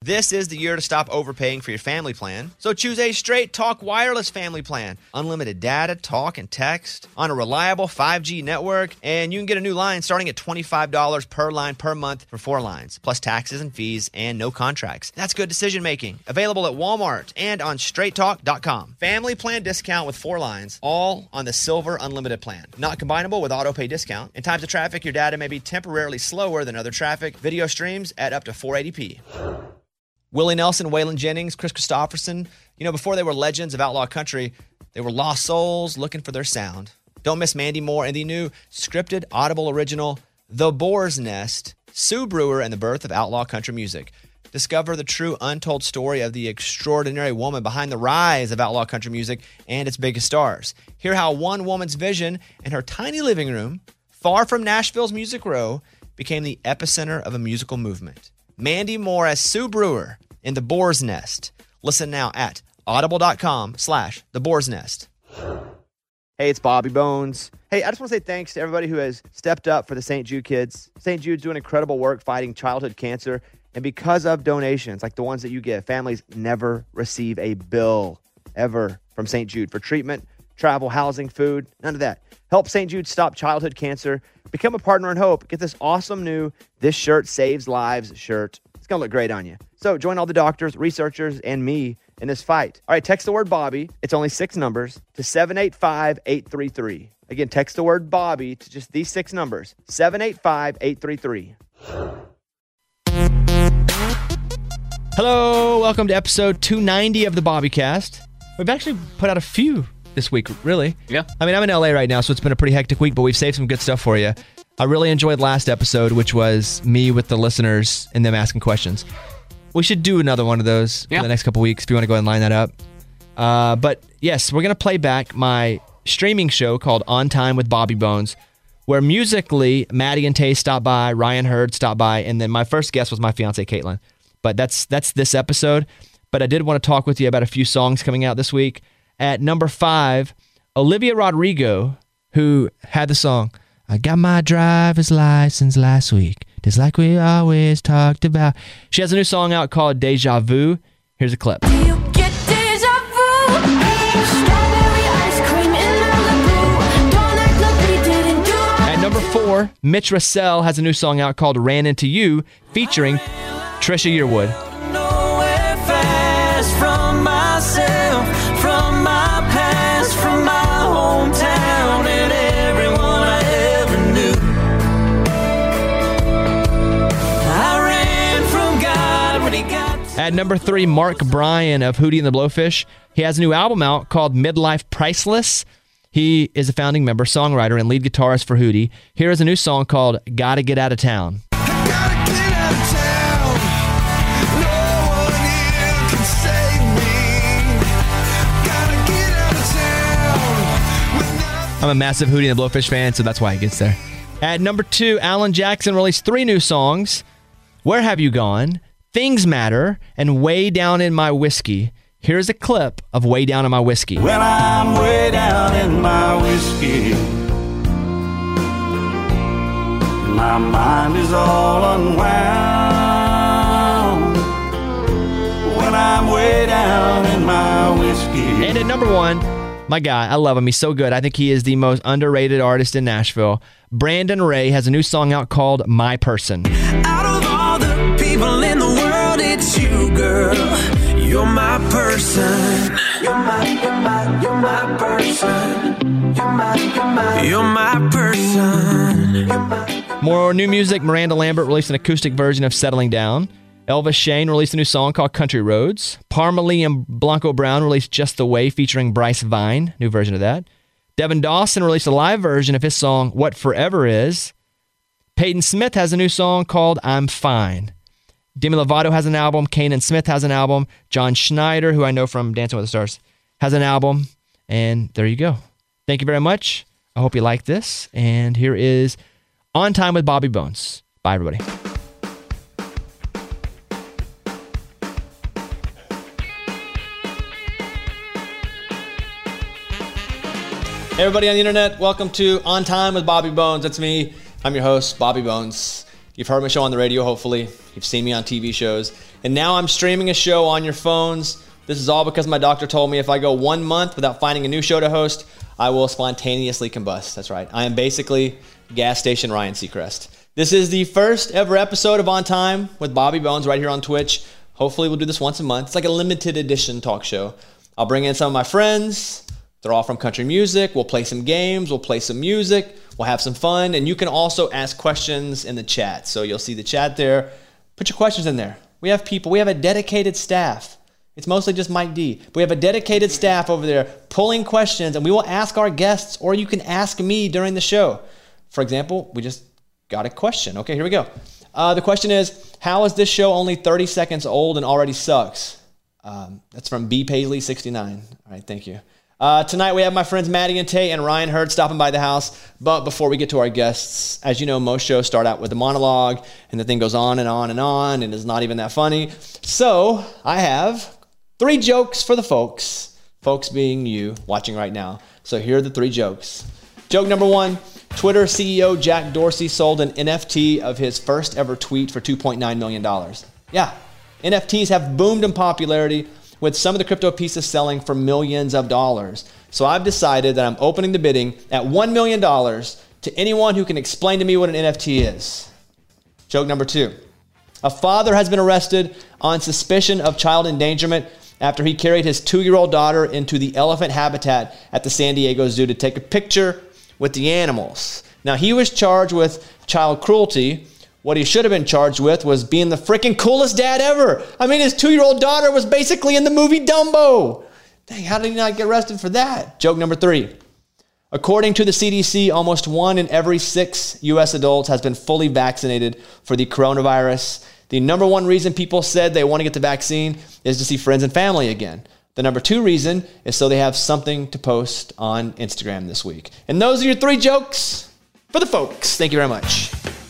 This is the year to stop overpaying for your family plan. So choose a Straight Talk Wireless family plan. Unlimited data, talk, and text on a reliable 5G network. And you can get a new line starting at $25 per line per month for 4 lines, plus taxes and fees and no contracts. That's good decision making. Available at Walmart and on straighttalk.com. Family plan discount with 4 lines, all on the Silver Unlimited plan. Not combinable with auto pay discount. In times of traffic, your data may be temporarily slower than other traffic. Video streams at up to 480p. Willie Nelson, Waylon Jennings, Chris Christopherson, before they were legends of outlaw country, they were lost souls looking for their sound. Don't miss Mandy Moore and the new scripted Audible original, The Boar's Nest, Sue Brewer and the Birth of Outlaw Country Music. Discover the true untold story of the extraordinary woman behind the rise of outlaw country music and its biggest stars. Hear how one woman's vision in her tiny living room, far from Nashville's Music Row, became the epicenter of a musical movement. Mandy Moore as Sue Brewer in The Boar's Nest. Listen now at audible.com/The Boar's Nest. Hey, it's Bobby Bones. Hey, I just want to say thanks to everybody who has stepped up for the St. Jude kids. St. Jude's doing incredible work fighting childhood cancer. And because of donations like the ones that you give, families never receive a bill ever from St. Jude for treatment, travel, housing, food, none of that. Help St. Jude stop childhood cancer. Become a partner in hope. Get this awesome new This Shirt Saves Lives shirt. It's going to look great on you. So join all the doctors, researchers, and me in this fight. All right, text the word Bobby. It's only 6 numbers to 785-833. Again, text the word Bobby to just these 6 numbers, 785-833. Hello, welcome to episode 290 of the Bobbycast. We've actually put out a few this week, really. Yeah. I mean, I'm in LA right now, so it's been a pretty hectic week, but we've saved some good stuff for you. I really enjoyed last episode, which was me with the listeners and them asking questions. We should do another one of those for the next couple weeks if you want to go ahead and line that up. But yes, we're going to play back my streaming show called On Time with Bobby Bones, where musically, Maddie and Tay stopped by, Ryan Hurd stopped by, and then my first guest was my fiance, Caitlin. But that's this episode. But I did want to talk with you about a few songs coming out this week. At number 5, Olivia Rodrigo, who had the song, I got my driver's license last week, just like we always talked about. She has a new song out called Deja Vu. Here's a clip. Do you get deja vu? Strawberry ice cream in Malibu. Don't act like we didn't do it. At number 4, Mitch Russell has a new song out called Ran Into You, featuring Trisha Yearwood. Nowhere fast from myself, from my past, from my hometown, and everyone I ever knew. I ran from God when he got to At number 3, Mark Bryan of Hootie and the Blowfish. He has a new album out called Midlife Priceless. He is a founding member, songwriter, and lead guitarist for Hootie. Here is a new song called Gotta Get Out of Town. Gotta get out of town. No one here can save me. Gotta get out of town. I'm a massive Hootie and the Blowfish fan, so that's why it gets there. At number 2, Alan Jackson released 3 new songs, Where Have You Gone, Things Matter, and Way Down in My Whiskey. Here's a clip of Way Down in My Whiskey. Well, I'm way down in my whiskey. My mind is all unwound. When I'm way down in my whiskey. And at number 1, my guy, I love him. He's so good. I think he is the most underrated artist in Nashville. Brandon Ray has a new song out called My Person. Out of all the people in the world, it's you, girl. You're my person. You're my person. You're my person. More new music. Miranda Lambert released an acoustic version of Settling Down. Elvis Shane released a new song called Country Roads. Parmalee and Blanco Brown released Just the Way featuring Bryce Vine. New version of that. Devin Dawson released a live version of his song What Forever Is. Peyton Smith has a new song called I'm Fine. Demi Lovato has an album. Kanan Smith has an album. John Schneider, who I know from Dancing with the Stars, has an album. And there you go. Thank you very much. I hope you like this. And here is On Time with Bobby Bones. Bye, everybody. Hey, everybody on the internet. Welcome to On Time with Bobby Bones. That's me. I'm your host, Bobby Bones. You've heard my show on the radio, hopefully. You've seen me on TV shows. And now I'm streaming a show on your phones. This is all because my doctor told me if I go 1 month without finding a new show to host, I will spontaneously combust. That's right. I am basically gas station Ryan Seacrest. This is the first ever episode of On Time with Bobby Bones right here on Twitch. Hopefully we'll do this once a month. It's like a limited edition talk show. I'll bring in some of my friends. They're all from country music. We'll play some games. We'll play some music. We'll have some fun. And you can also ask questions in the chat. So you'll see the chat there. Put your questions in there. We have people. We have a dedicated staff. It's mostly just Mike D. But we have a dedicated staff over there pulling questions, and we will ask our guests, or you can ask me during the show. For example, we just got a question. Okay, here we go. The question is, how is this show only 30 seconds old and already sucks? That's from B. Paisley 69. All right, thank you. Tonight we have my friends Maddie and Tay and Ryan Hurd stopping by the house. But before we get to our guests, as you know, most shows start out with a monologue, and the thing goes on and on and on, and it's not even that funny. So I have 3 jokes for the folks being you watching right now. So here are the 3 jokes. Joke number 1, Twitter CEO Jack Dorsey sold an NFT of his first ever tweet for $2.9 million. Yeah, NFTs have boomed in popularity, with some of the crypto pieces selling for millions of dollars. So I've decided that I'm opening the bidding at $1 million to anyone who can explain to me what an NFT is. Joke number 2, a father has been arrested on suspicion of child endangerment after he carried his 2-year-old daughter into the elephant habitat at the San Diego Zoo to take a picture with the animals. Now, he was charged with child cruelty. What he should have been charged with was being the freaking coolest dad ever. I mean, his 2-year-old daughter was basically in the movie Dumbo. Dang, how did he not get arrested for that? Joke number 3. According to the CDC, almost 1 in every 6 U.S. adults has been fully vaccinated for the coronavirus. The number 1 reason people said they want to get the vaccine is to see friends and family again. The number 2 reason is so they have something to post on Instagram this week. And those are your 3 jokes for the folks. Thank you very much.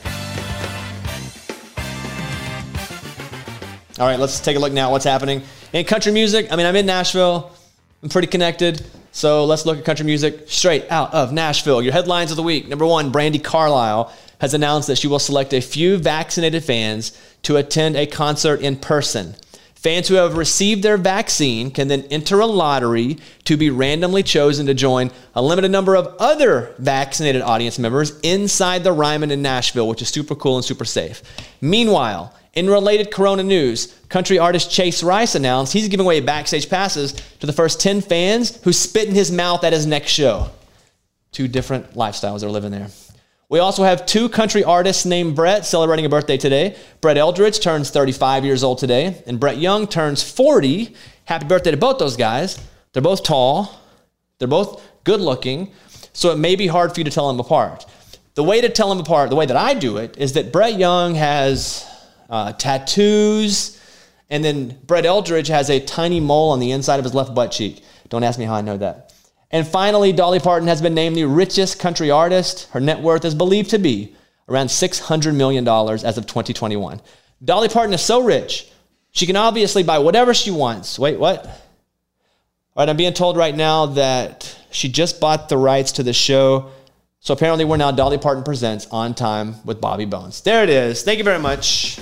All right, let's take a look now at what's happening in country music. I mean, I'm in Nashville. I'm pretty connected. So let's look at country music straight out of Nashville. Your headlines of the week. Number 1, Brandi Carlile has announced that she will select a few vaccinated fans to attend a concert in person. Fans who have received their vaccine can then enter a lottery to be randomly chosen to join a limited number of other vaccinated audience members inside the Ryman in Nashville, which is super cool and super safe. Meanwhile, in related Corona news, country artist Chase Rice announced he's giving away backstage passes to the first 10 fans who spit in his mouth at his next show. 2 different lifestyles they're living there. We also have 2 country artists named Brett celebrating a birthday today. Brett Eldridge turns 35 years old today, and Brett Young turns 40. Happy birthday to both those guys. They're both tall. They're both good looking, so it may be hard for you to tell them apart. The way to tell them apart, the way that I do it, is that Brett Young has tattoos, and then Brett Eldridge has a tiny mole on the inside of his left butt cheek. Don't ask me how I know that. And finally, Dolly Parton has been named the richest country artist. Her net worth is believed to be around $600 million as of 2021. Dolly Parton is so rich, she can obviously buy whatever she wants. Wait, what? All right, I'm being told right now that she just bought the rights to the show. So apparently we're now Dolly Parton Presents On Time with Bobby Bones. There it is. Thank you very much.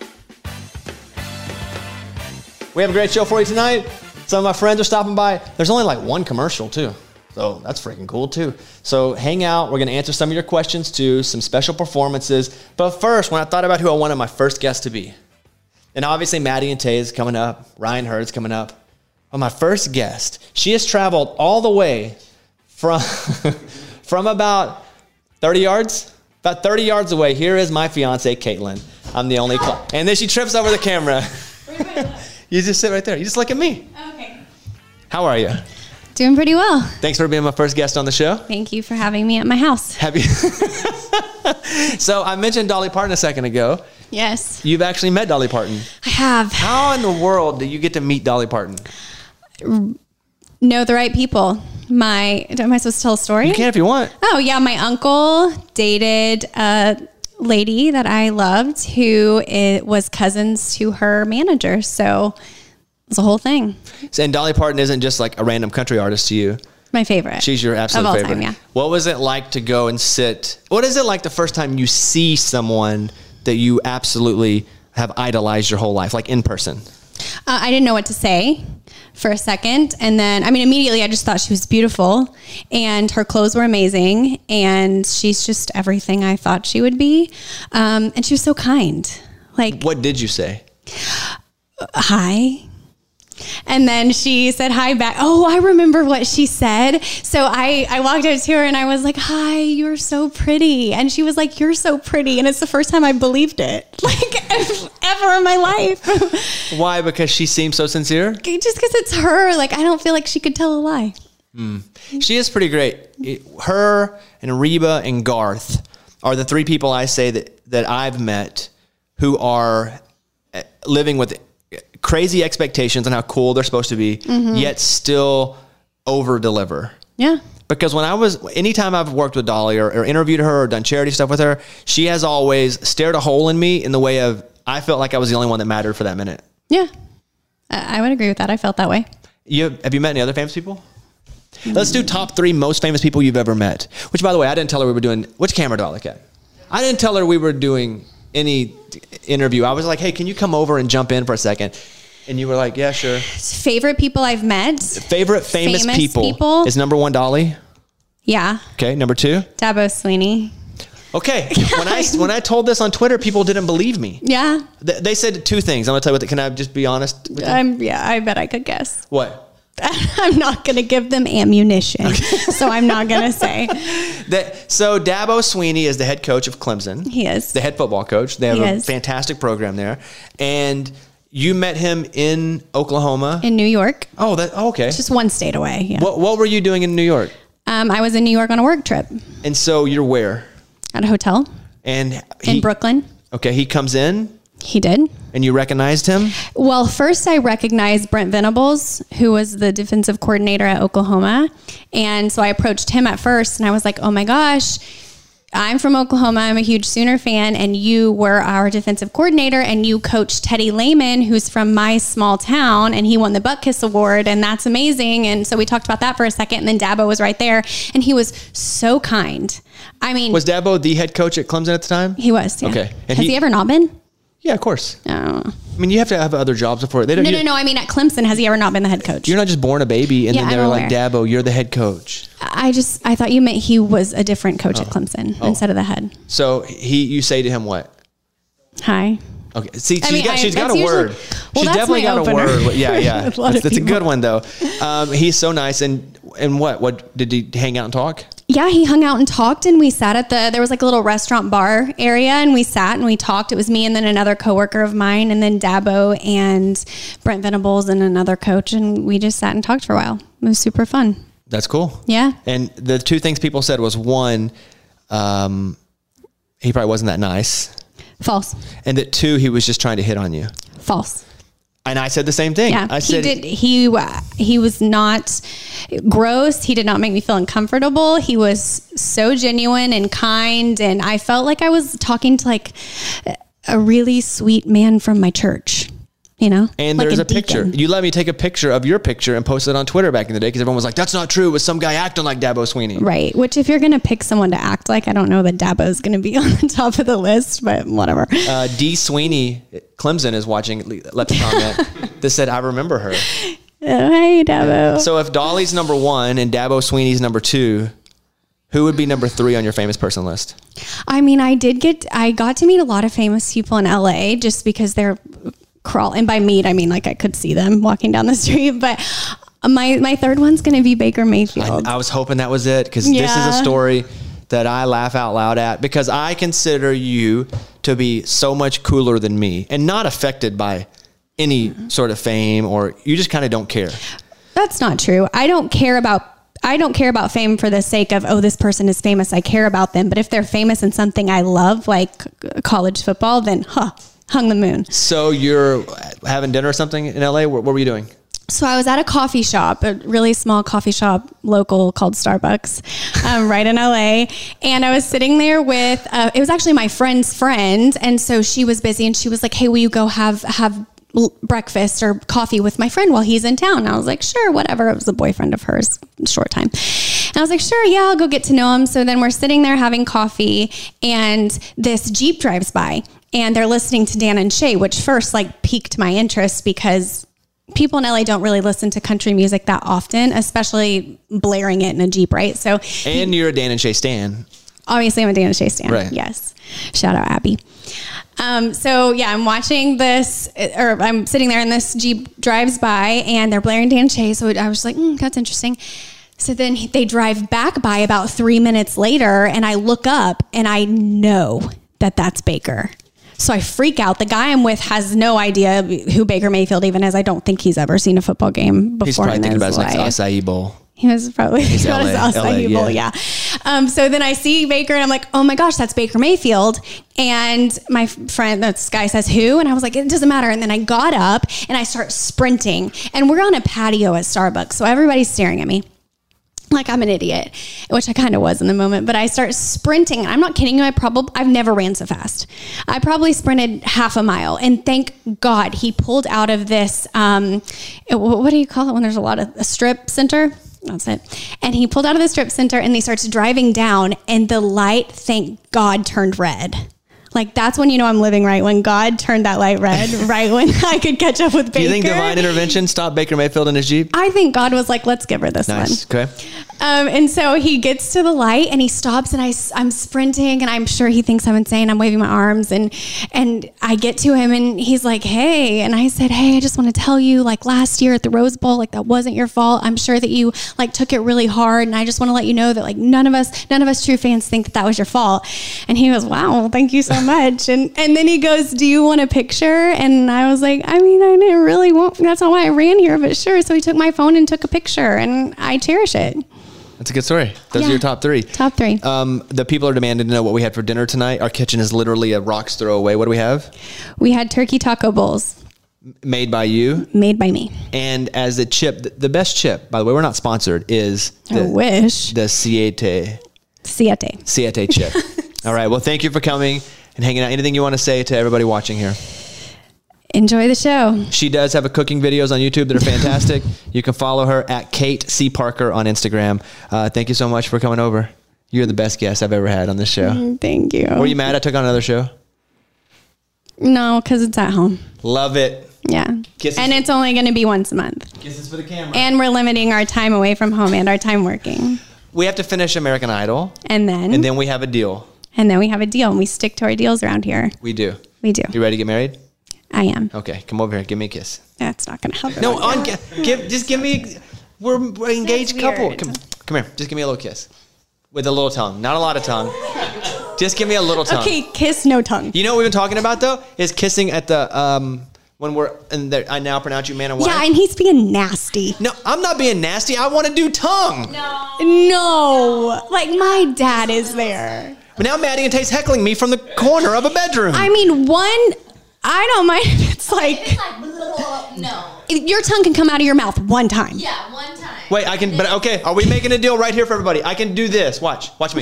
We have a great show for you tonight. Some of my friends are stopping by. There's only like 1 commercial too. So that's freaking cool too. So hang out. We're going to answer some of your questions too, some special performances. But first, when I thought about who I wanted my first guest to be, and obviously Maddie and Tay is coming up, Ryan Hurd's coming up. But my first guest, she has traveled all the way from, from about 30 yards. About 30 yards away, here is my fiance, Caitlin. I'm the only and then she trips over the camera. You just sit right there. You just look at me. Okay. How are you? Doing pretty well. Thanks for being my first guest on the show. Thank you for having me at my house. Have you? So I mentioned Dolly Parton a second ago. Yes. You've actually met Dolly Parton. I have. How in the world do you get to meet Dolly Parton? Know the right people. Am I supposed to tell a story? You can if you want. Oh, yeah. My uncle dated a lady that I loved who was cousins to her manager. So it was a whole thing. And Dolly Parton isn't just like a random country artist to you. My favorite. She's your absolute favorite. Time, yeah. What was it like to go and sit? What is it like the first time you see someone that you absolutely have idolized your whole life, like in person? I didn't know what to say for a second. And then, immediately I just thought she was beautiful and her clothes were amazing. And she's just everything I thought she would be. And she was so kind. Like, What did you say? Hi. And then she said hi back. Oh, I remember what she said. So I walked up to her and I was like, hi, you're so pretty. And she was like, you're so pretty. And it's the first time I believed it, like ever in my life. Why? Because she seems so sincere? Just because it's her. Like, I don't feel like she could tell a lie. She is pretty great. Her and Reba and Garth are the three people I say that I've met who are living with crazy expectations on how cool they're supposed to be, yet still over deliver. Yeah. Because anytime I've worked with Dolly or interviewed her or done charity stuff with her, she has always stared a hole in me in the way of, I felt like I was the only one that mattered for that minute. Yeah. I would agree with that. I felt that way. Have you met any other famous people? Let's do top 3 most famous people you've ever met. Which, by the way, I didn't tell her we were doing, which camera do I look at? I didn't tell her we were doing any interview. I was like, hey, can you come over and jump in for a second? And you were like, yeah, sure. Favorite people I've met. Favorite famous people is number 1, Dolly. Yeah. Okay. Number 2? Dabo Sweeney. Okay. When I told this on Twitter, people didn't believe me. Yeah. They said 2 things. I'm going to tell you can I just be honest with you? Yeah, I bet I could guess. What? I'm not going to give them ammunition. So I'm not going to say. So Dabo Sweeney is the head coach of Clemson. He is. The head football coach. They have a fantastic program there. And you met him in Oklahoma. In New York. Oh, okay. Just one state away. Yeah. What were you doing in New York? I was in New York on a work trip. And so you're where? At a hotel. And in Brooklyn. Okay, he comes in. He did. And you recognized him? Well, first I recognized Brent Venables, who was the defensive coordinator at Oklahoma. And so I approached him at first and I was like, oh my gosh, I'm from Oklahoma. I'm a huge Sooner fan. And you were our defensive coordinator and you coached Teddy Lehman, who's from my small town, and he won the Butt Kiss Award. And that's amazing. And so we talked about that for a second. And then Dabo was right there and he was so kind. Was Dabo the head coach at Clemson at the time? He was. Yeah. Okay. And has he ever not been? Yeah, of course. Oh. You have to have other jobs before. No. At Clemson, has he ever not been the head coach? You're not just born a baby and then they're like, Dabo, you're the head coach. I thought you meant he was a different coach at Clemson instead of the head. So you say to him what? Hi. Okay. See, she's got a word. Well, she's definitely got opener. a word. Yeah. That's a good one though. He's so nice. And what did he hang out and talk? Yeah, he hung out and talked, and we sat there was like a little restaurant bar area, and we sat and we talked. It was me and then another coworker of mine, and then Dabo and Brent Venables and another coach, and we just sat and talked for a while. It was super fun. That's cool. Yeah. And the 2 things people said was 1, he probably wasn't that nice. False. And that 2, he was just trying to hit on you. False. And I said the same thing. Yeah, I said he was not gross. He did not make me feel uncomfortable. He was so genuine and kind, and I felt like I was talking to like a really sweet man from my church. And like there's a picture. You let me take a picture of your picture and post it on Twitter back in the day because everyone was like, that's not true. It was some guy acting like Dabo Sweeney. Right. Which if you're going to pick someone to act like, I don't know that Dabo is going to be on the top of the list, but whatever. D. Sweeney, Clemson, is watching, left a comment that said, I remember her. Hey, Dabo. So if Dolly's number 1 and Dabo Sweeney's number 2, who would be number 3 on your famous person list? I got to meet a lot of famous people in LA just because they're and by meet I mean like I could see them walking down the street, but my third one's going to be Baker Mayfield. I was hoping that was it because this is a story that I laugh out loud at because I consider you to be so much cooler than me and not affected by any sort of fame, or you just kind of don't care. That's not true. I don't care about fame for the sake of, this person is famous. I care about them. But if they're famous in something I love, like college football, then hung the moon. So you're having dinner or something in LA? What were you doing? So I was at a coffee shop, a really small coffee shop, local, called Starbucks, right in LA. And I was sitting there with, it was actually my friend's friend. And so she was busy and she was like, hey, will you go have breakfast or coffee with my friend while he's in town? And I was like, sure, whatever. It was a boyfriend of hers, short time. And I was like, sure, yeah, I'll go get to know him. So then we're sitting there having coffee and this Jeep drives by and they're listening to Dan and Shay, which first like piqued my interest because people in LA don't really listen to country music that often, especially blaring it in a Jeep, right? So, And you're a Dan and Shay stan. obviously I'm a Dan and Shay stan. Right. Yes. Shout out Abby. So yeah, I'm watching this, or I'm sitting there and this Jeep drives by and they're blaring Dan and Shay. So I was like, that's interesting. So then they drive back by about 3 minutes later and I look up and I know that that's Baker. So I freak out. The guy I'm with has no idea who Baker Mayfield even is. I don't think he's ever seen a football game before. He's probably in thinking his about his life. acai bowl. He was probably He's got his LA, acai bowl, yeah. yeah. So then I see Baker and I'm like, oh my gosh, that's Baker Mayfield. And my friend, this guy says, who? And I was like, it doesn't matter. And then I got up and I start sprinting. And we're on a patio at Starbucks. So everybody's staring at me like I'm an idiot, which I kind of was in the moment. But I start sprinting. And I'm not kidding you. I've never ran so fast. I probably sprinted half a mile. And thank God he pulled out of this, what do you call it when there's a strip center? That's it. And he pulled out of the strip center and he starts driving down and the light, thank God, turned red. Like, that's when you know I'm living right, when God turned that light red, right when I could catch up with Baker. Do you think divine intervention stopped Baker Mayfield in his Jeep? I think God was like, let's give her this Nice. one. Okay. And so he gets to the light and he stops and I'm sprinting and I'm sure he thinks I'm insane. I'm waving my arms and I get to him and he's like, hey. And I said, hey, I just want to tell you, like last year at the Rose Bowl, like that wasn't your fault. I'm sure that you like took it really hard. And I just want to let you know that like none of us true fans think that was your fault. And he goes, wow, thank you so much. And then he goes, do you want a picture? And I was like, I mean, I didn't really want, that's not why I ran here, but sure. So he took my phone and took a picture and I cherish it. That's a good story. Those Yeah. are your top three. Top three. The people are demanding to know what we had for dinner tonight. Our kitchen is literally a rock's throw away. What do we have? We had turkey taco bowls Made by you. made by me. And as the chip, the best chip, by the way, we're not sponsored, is I wish. the Siete chip. All right. Well, thank you for coming and hanging out. Anything you want to say to everybody watching here? Enjoy the show. She does have cooking videos on YouTube that are fantastic. You can follow her at Kate C. Parker on Instagram. Thank you so much for coming over. You're the best guest I've ever had on this show. Thank you. Were you mad I took on another show? No, because it's at home. Love it. Yeah. Kisses. And it's only going to be once a month. Kisses for the camera. And we're limiting our time away from home and our time working. We have to finish American Idol, And then we have a deal. we have a deal and we stick to our deals around here. We do. We do. You ready to get married? I am. Okay, come over here. Give me a kiss. That's not going to help. No, just give me. We're engaged That's couple. weird. Come here. Just give me a little kiss with a little tongue, not a lot of tongue. Just give me a little tongue. Okay, kiss, no tongue. You know what we've been talking about though is kissing at the when we're in there. I now pronounce you man and wife. Yeah, and he's being nasty. No, I'm not being nasty. I want to do tongue. No. Like, my dad is there. But now Maddie and Tate's heckling me from the corner of a bedroom. I mean, I don't mind if it's like, No. your tongue can come out of your mouth one time. Yeah, one time. Wait, I can. But okay, are we making a deal right here for everybody? I can do this. Watch me.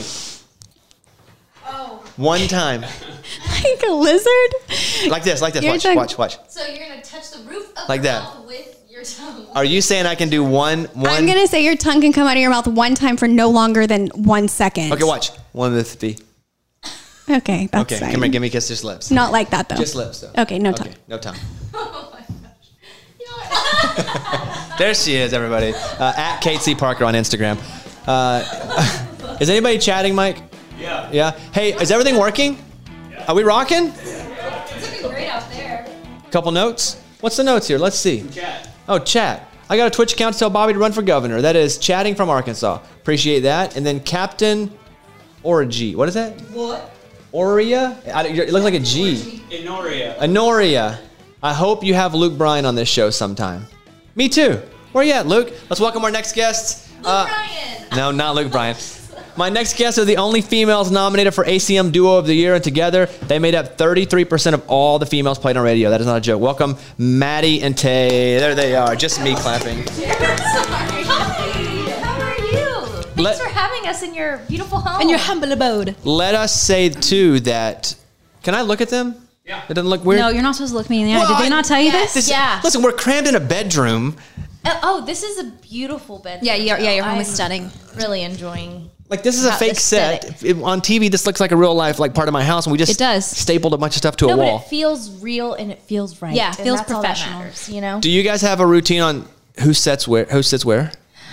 Oh. One time, Like a lizard. like this. Your tongue- Watch. So you're gonna touch the roof of Like the that. mouth with your tongue. Are you saying I can do one? I'm going to say your tongue can come out of your mouth one time for no longer than 1 second. Okay, watch. 150. Okay, that's Okay, fine. come here. Give me a kiss. Just lips. Not like that, though. Just lips, though. Okay, no tongue. No tongue. Oh my gosh. You know what? There she is, everybody. At Kate C. Parker on Instagram. Is anybody chatting, Mike? Yeah. Yeah. Hey, is everything working? Yeah. Are we rocking? It's looking great out there. Couple notes. What's the notes here? Let's see. Chat. Oh, chat. I got a Twitch account to tell Bobby to run for governor. That is chatting from Arkansas. Appreciate that. And then Captain Orgy. What is that? What? Oria? It looks like a G. Inoria. Honoria. I hope you have Luke Bryan on this show sometime. Me too. Where you at, Luke? Let's welcome our next guest. Luke Bryan. No, not Luke Bryan. My next guests are the only females nominated for ACM Duo of the Year, and together they made up 33% of all the females played on radio. That is not a joke. Welcome, Maddie and Tay. There they are. Just me clapping. Hi. How are you? Thanks for having us in your beautiful home. In your humble abode. Let us say too that. Can I look at them? Yeah. It doesn't look weird. No, you're not supposed to look me in the eye. Well, Did they not tell you yes. this? Yeah. Listen, we're crammed in a bedroom. Oh, this is a beautiful bed. Yeah, your home is I'm stunning. Really enjoying. Like this is a fake set. On TV, this looks like a real life, like part of my house, and we just It does. stapled a bunch of stuff to a No, wall. but it feels real and it feels right. Yeah, And feels that's all that professional. matters, you know? Do you guys have a routine on who sits where?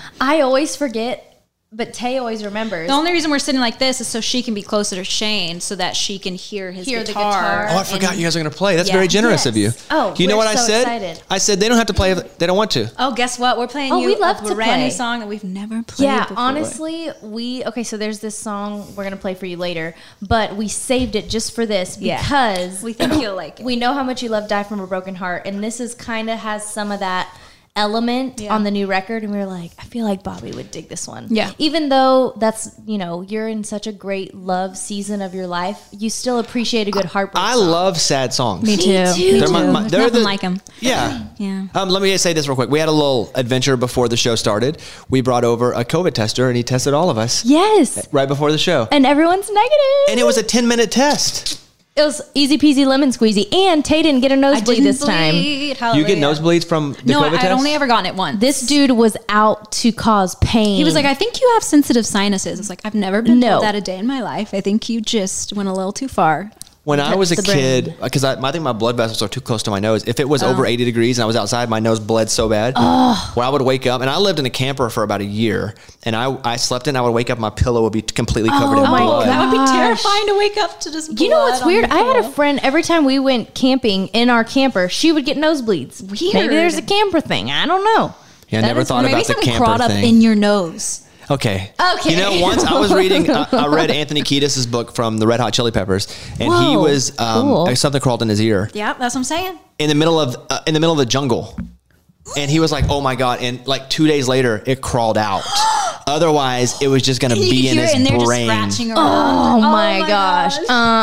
I always forget, but Tay always remembers. The only reason we're sitting like this is so she can be closer to Shane so that she can hear his Hear the guitar. guitar. Oh, I forgot And- you guys are going to play. That's Yeah. very generous of you. Yes. Oh, you know we're what I so said? excited. I said they don't have to play if they don't want to. Oh, guess what? We're playing Oh, you we love a to brand play. new song that we've never played Yeah, before. honestly, so there's this song we're going to play for you later, but we saved it just for this Yeah. because We think you'll like it. we know how much you love Die From a Broken Heart, and this is kind of has some of that element Yeah. on the new record, and we were like, I feel like Bobby would dig this one. Yeah. Even though that's, you're in such a great love season of your life, you still appreciate a good heartbreak I song. love sad songs. Me too. too. They're my- There's they're nothing the- like them. Yeah. Yeah. Let me just say this real quick. We had a little adventure before the show started. We brought over a COVID tester, and he tested all of us Yes. right before the show. And everyone's negative. And it was a 10-minute test. It was easy peasy lemon squeezy, and Tay didn't get a nosebleed this time. You get nosebleeds from the No, COVID test? I'd only ever gotten it once. This dude was out to cause pain. He was like, I think you have sensitive sinuses. It's like, I've never been No. told that a day in my life. I think you just went a little too far. When I was a the brain. kid, because I think my blood vessels are too close to my nose. If it was over 80 degrees and I was outside, my nose bled so bad. Where I would wake up, and I lived in a camper for about a year, and I slept in, I would wake up, my pillow would be completely covered in my blood. God. That would be Gosh. terrifying to wake up to just You know what's blood on weird? your I had a pillow. friend, every time we went camping in our camper, she would get nosebleeds. Weird. Maybe there's a camper thing. I don't know. Yeah, I That never is- thought maybe about the something camper crawled up thing. in your nose. Okay. Okay. You know, once I was reading, I read Anthony Kiedis' book from the Red Hot Chili Peppers, and he Whoa, was cool. something crawled in his ear Yeah, that's what I'm saying. in the middle of the jungle, and he was like, "Oh my god!" And like 2 days later, it crawled out. Otherwise, it was just going to You be could in hear his it, and they're brain. just scratching Oh, around. my gosh.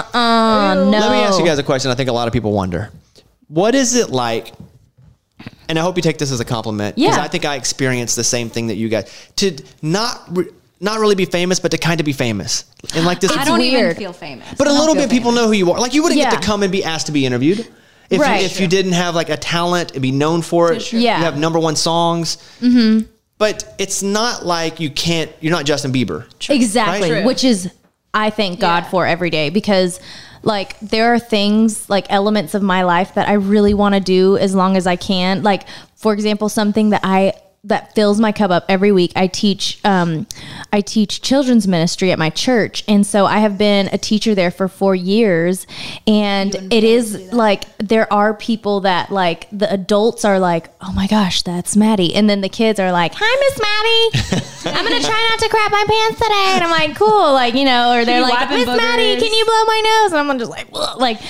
No. Let me ask you guys a question. I think a lot of people wonder: what is it like? And I hope you take this as a compliment, because Yeah. I think I experienced the same thing that you guys, to not really be famous, but to kind of be famous, and like this. I don't even weird. feel famous. But a I don't little feel bit, people famous. know who you are. Like you wouldn't get Yeah. to come and be asked to be interviewed if Right. if you didn't have like a talent and be known for it. sure. Yeah. You have #1 songs. Mm-hmm. But it's not like you're not Justin Bieber. Exactly. Right? Which is, I thank God Yeah. for every day, because like there are things, like elements of my life that I really want to do as long as I can. Like, for example, something that fills my cup up every week. I teach children's ministry at my church. And so I have been a teacher there for 4 years. And it is like, there are people that like, the adults are like, oh my gosh, that's Maddie. And then the kids are like, hi, Miss Maddie. I'm going to try not to crap my pants today. And I'm like, cool. Like, or they're you like, wiping Miss Maddie, boogers? can you blow my nose? And I'm just like, ugh. Like,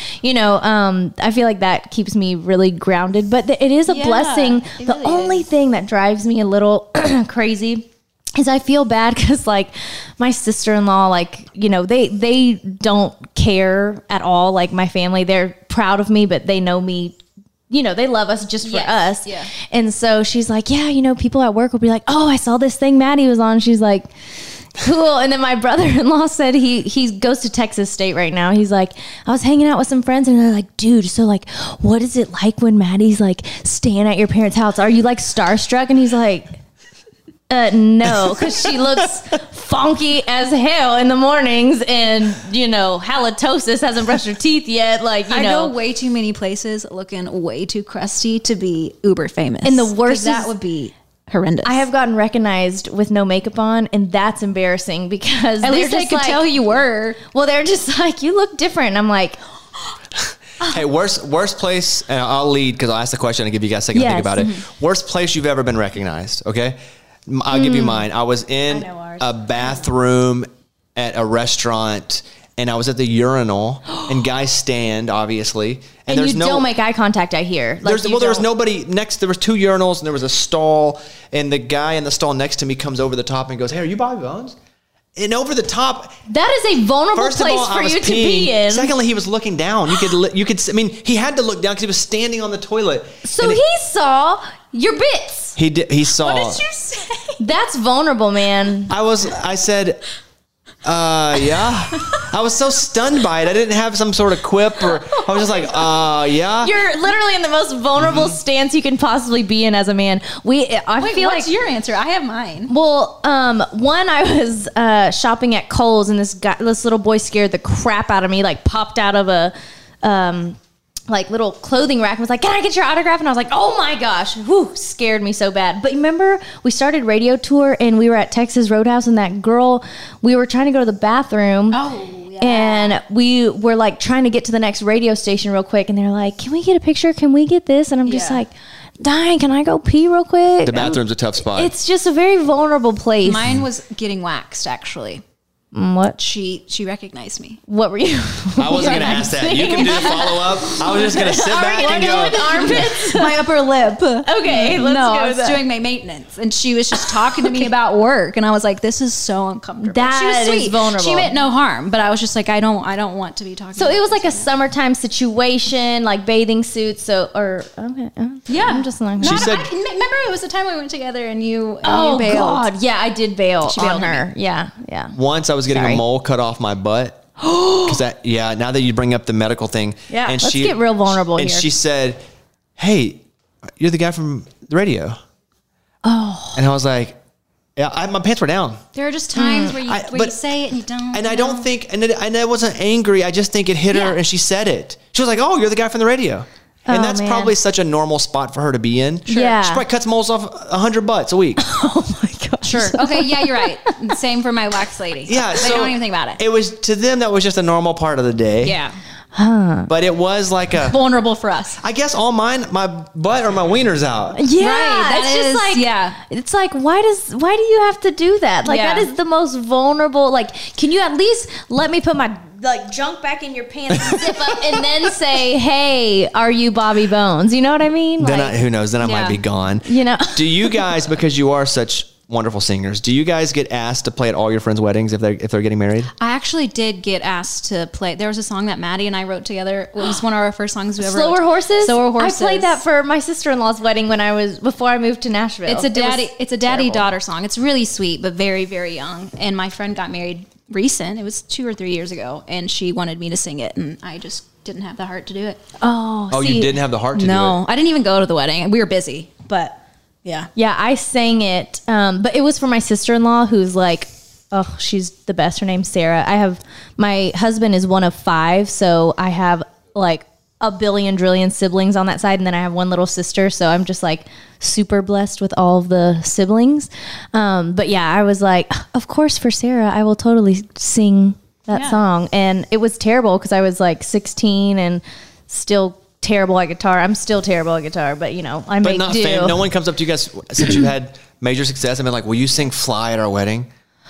I feel like that keeps me really grounded, but it is a Yeah, blessing. it The really only is. thing that drives me a little crazy is I feel bad because like my sister-in-law, like, they don't care at all. Like my family, they're proud of me, but they know me, they love us just for Yes, us. yeah. And so she's like, yeah, people at work will be like, oh, I saw this thing Maddie was on. She's like, cool. And then my brother-in-law said he goes to Texas State right now. He's like, I was hanging out with some friends and they're like, dude, so like, what is it like when Maddie's like staying at your parents' house? Are you like starstruck? And he's like, no, because she looks funky as hell in the mornings, and halitosis, hasn't brushed her teeth yet. Like, I go way too many places looking way too crusty to be uber famous. And the worst 'Cause that is- would be horrendous. I have gotten recognized with no makeup on, and that's embarrassing because At least they're I just could like, tell who you were. Well, they're just like, you look different. And I'm like, Hey, worst place, and I'll lead because I'll ask the question and give you guys a second to Yes. think about it. Worst place you've ever been recognized, okay? I'll give you mine. I was in know ours. a bathroom at a restaurant, and I was at the urinal, and guys stand, obviously. and you don't make eye contact, I hear. Like, There was nobody next. There was 2 urinals, and there was a stall, and the guy in the stall next to me comes over the top and goes, "Hey, are you Bobby Bones?" And over the top, That is a vulnerable first of place all, I for was you peeing. to be in. Secondly, he was looking down. You could. I mean, he had to look down because he was standing on the toilet. So And he saw your bits. He did. He saw. What did you say? That's vulnerable, man. I said, Yeah. I was so stunned by it. I didn't have some sort of quip, or I was just like, yeah. You're literally in the most vulnerable stance you can possibly be in as a man. I feel what's like your answer? I have mine. Well, one, I was shopping at Kohl's, and this little boy scared the crap out of me. Like popped out of a like little clothing rack and was like, "Can I get your autograph?" And I was like, "Oh my gosh!" Whew, scared me so bad. But remember, we started radio tour, and we were at Texas Roadhouse, and that girl, we were trying to go to the bathroom. Oh, yeah. And we were like trying to get to the next radio station real quick, and they're like, "Can we get a picture? Can we get this?" And I'm just Yeah. like, "Dying, can I go pee real quick?" The bathroom's a tough spot. It's just a very vulnerable place. Mine was getting waxed, actually. What? She recognized me. What were you? I wasn't going to ask that. You can do the follow-up. I was just going to sit back and go, armpits? My upper lip. Okay, let's no, go I with was that. doing my maintenance, and she was just talking to me about work, and I was like, "This is so uncomfortable." That she was is sweet. vulnerable. She meant no harm, but I was just like, I don't want to be talking. So about it was this like a right summertime situation, like bathing suits. So, okay. Yeah. I'm just like, She now. said- Remember, it was the time we went together, and you oh bailed. God, yeah, I did bail She on bailed on her. Yeah. once I was getting Sorry. a mole cut off my butt. Because now that you bring up the medical thing. Yeah, and let's get real vulnerable and here. she said, "Hey, you're the guy from the radio." Oh. And I was like, yeah, my pants were down. There are just times where you but- say it and you don't. And I don't think, and I wasn't angry. I just think it hit her, Yeah. and she said it. She was like, "Oh, you're the guy from the radio." And Oh, that's man. probably such a normal spot for her to be in. Yeah. She probably cuts moles off 100 butts a week. Oh my God. Sure. Okay. Yeah, you're right. Same for my wax lady. Yeah. They So don't even think about it. It was, to them, that was just a normal part of the day. Yeah. But it was like Vulnerable for us. I guess all mine, my butt or my wiener's out. Yeah, Right, it's that just is- like yeah. It's like why do you have to do that? Like Yeah. that is the most vulnerable. Like, can you at least let me put my like junk back in your pants and zip up and then say, "Hey, are you Bobby Bones?" You know what I mean? Then Like, who knows? Then I Yeah. might be gone. you know. Do you guys, because you are such wonderful singers, do you guys get asked to play at all your friends' weddings if they're getting married? I actually did get asked to play. There was a song that Maddie and I wrote together. It was one of our first songs we ever Slower wrote. Horses. Slower Horses. I played that for my sister-in-law's wedding before I moved to Nashville. It's a daddy. was It's a terrible. daddy-daughter song. It's really sweet, but very, very young. And my friend got married recent. It was 2 or 3 years ago, and she wanted me to sing it, and I just didn't have the heart to do it. Oh, see, you didn't have the heart to do No, it. I didn't even go to the wedding. We were busy, but yeah. Yeah, I sang it, but it was for my sister-in-law, who's like, oh, she's the best. Her name's Sarah. My husband is one of 5, so I have like a billion trillion siblings on that side, and then I have one little sister, so I'm just like super blessed with all of the siblings. But yeah, I was like, of course, for Sarah, I will totally sing that Yeah. song, and it was terrible because I was like 16 and still terrible at guitar. I'm still terrible at guitar, but you know, I But make not do. no one comes up to you guys since you've had major success and been like, "Will you sing Fly at our wedding?"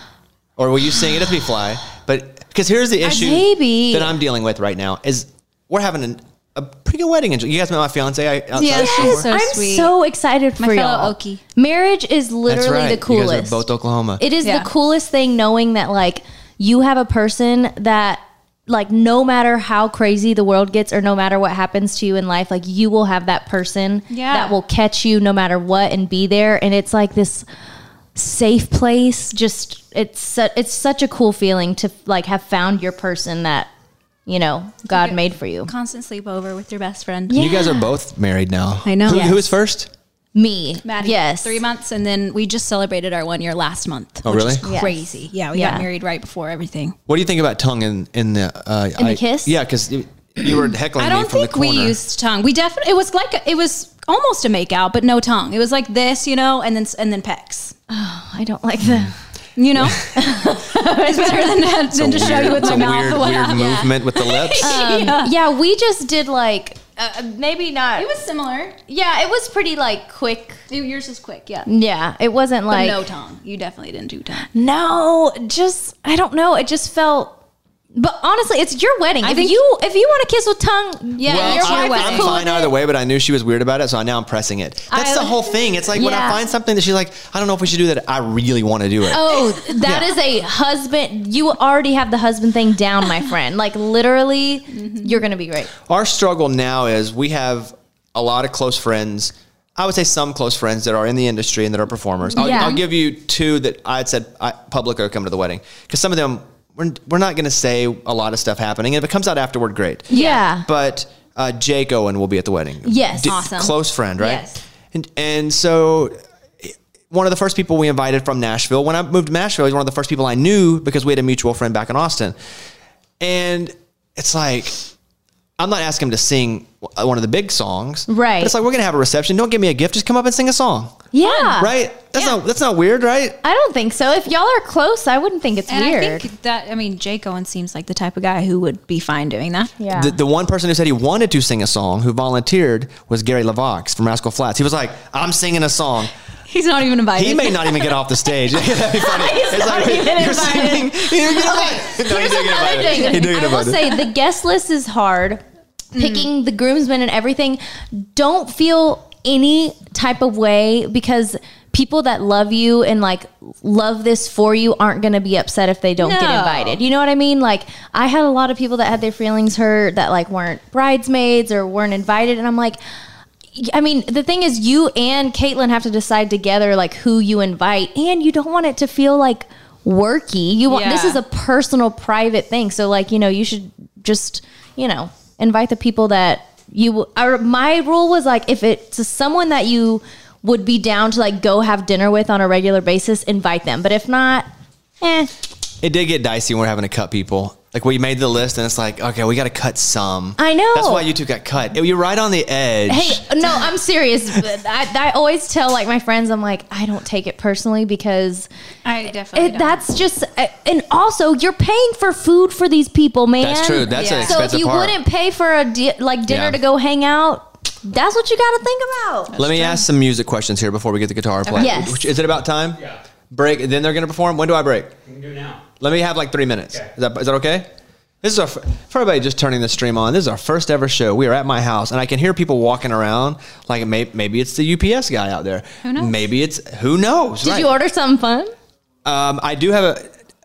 Or will you sing, it doesn't be Fly, but because here's the issue maybe. that I'm dealing with right now is we're having a pretty good wedding. You guys met my fiance outside Yeah, of she's Seymour? so I'm sweet. so excited My for fellow y'all. Okie. Marriage is literally That's right. the coolest. You guys are both Oklahoma. It is Yeah. the coolest thing knowing that like you have a person that like no matter how crazy the world gets or no matter what happens to you in life, like you will have that person Yeah. that will catch you no matter what and be there. And it's like this safe place. Just it's such a cool feeling to like have found your person that, you know, God made for you. Constant sleepover with your best friend. You guys are both married now. I know. Who is first? Me. Maddie, Yes. 3 months, and then we just celebrated our 1 year last month. Oh, which really? is Yes. crazy. Yeah, we Yeah. got married right before everything. What do you think about tongue in the the kiss? Yeah, because you were heckling I me don't from the think we corner. used tongue. We definitely it was almost a make out, but no tongue. It was like this, you know, and then pecks. I don't like that. You know, it's better than to show you with It's my a mouth. weird movement with the lips. Yeah, we just did like maybe not. It was similar. Yeah, it was pretty like quick. Yours is quick, yeah. Yeah, it wasn't But like no tongue. You definitely didn't do tongue. no, just I don't know. It just felt. But honestly, it's your wedding. I If think- you want to kiss with tongue, Yeah, Well, your I'm wife was cool fine with either it. way, but I knew she was weird about it, so now I'm pressing it. That's the whole thing. It's like when I Yeah. find something that she's like, I don't know if we should do that. I really want to do it. oh, that is a husband. You already have the husband thing down, my friend. Like literally, you're gonna be great. Our struggle now is we have a lot of close friends. I would say some close friends that are in the industry and that are performers. Yeah. I'll give you 2 that I had said public are coming to the wedding because some of them we're not going to say a lot of stuff happening. And if it comes out afterward, great. Yeah. But Jake Owen will be at the wedding. Yes. Awesome. Close friend, right? Yes. And so one of the first people we invited from Nashville, when I moved to Nashville, he's one of the first people I knew because we had a mutual friend back in Austin. And it's like, I'm not asking him to sing one of the big songs. Right. But it's like, we're going to have a reception. Don't give me a gift. Just come up and sing a song. Yeah. Right? That's not weird, right? I don't think so. If y'all are close, I wouldn't think it's And weird. I think that, I mean, Jake Owen seems like the type of guy who would be fine doing that. yeah. The one person who said he wanted to sing a song, who volunteered, was Gary LaVox from Rascal Flatts. He was like, I'm singing a song. He's not even invited. He may not even get off the stage. That'd be funny. He's not even you're invited. singing. You didn't get invited. No, he Here's did get another invited. thing. He did get I will invited. say the guest list is hard. Picking the groomsmen and everything. Don't feel any type of way because people that love you and like love this for you aren't going to be upset if they don't get No. invited. You know what I mean? Like I had a lot of people that had their feelings hurt that like weren't bridesmaids or weren't invited. And I'm like, I mean, the thing is you and Caitlin have to decide together like who you invite, and you don't want it to feel like worky. You want, this Yeah. is a personal, private thing. So like, you should just, invite the people that my rule was like, if it's someone that you would be down to like go have dinner with on a regular basis, invite them. But if not, It did get dicey when we're having to cut people. Like we made the list and it's like, okay, we got to cut some. I know. That's why you two got cut. You're right on the edge. Hey, no, I'm serious. I always tell like my friends, I'm like, I don't take it personally because I definitely don't. that's just, and also you're paying for food for these people, man. That's true. That's an Yeah. So if expensive you part. wouldn't pay for a dinner Yeah. to go hang out, that's what you got to think about. Let me ask some music questions here before we get the guitar play. Yes. Is it about time? Yeah. Break. Then they're going to perform. When do I break? You can do it now. Let me have like 3 minutes. Okay. Is that okay? This is for everybody just turning the stream on. This is our first ever show. We are at my house, and I can hear people walking around. Like maybe it's the UPS guy out there. Who knows? Maybe who knows? Did right. you order something fun? I do have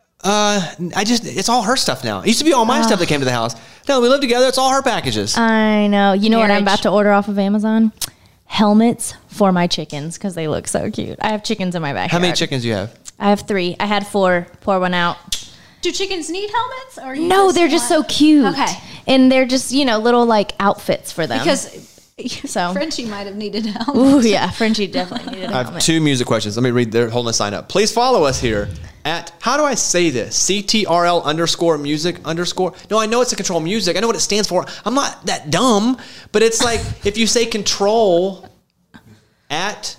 it's all her stuff now. It used to be all my stuff that came to the house. No, we live together. It's all her packages. I know. You know what I'm Marriage. about to order off of Amazon? Helmets for my chickens because they look so cute. I have chickens in my backyard. How many chickens do you have? I have 3. I had 4. Pour one out. Do chickens need helmets? Or you No, they're just so want- cute. Okay. And they're just, little like outfits for them. Because So- Frenchie might have needed help. Ooh, yeah. Frenchie definitely needed a I have helmet. 2 music questions. Let me read. They're holding a sign up. Please follow us here at, how do I say this? CTRL_music_. No, I know it's a control music. I know what it stands for. I'm not that dumb, but it's like if you say control at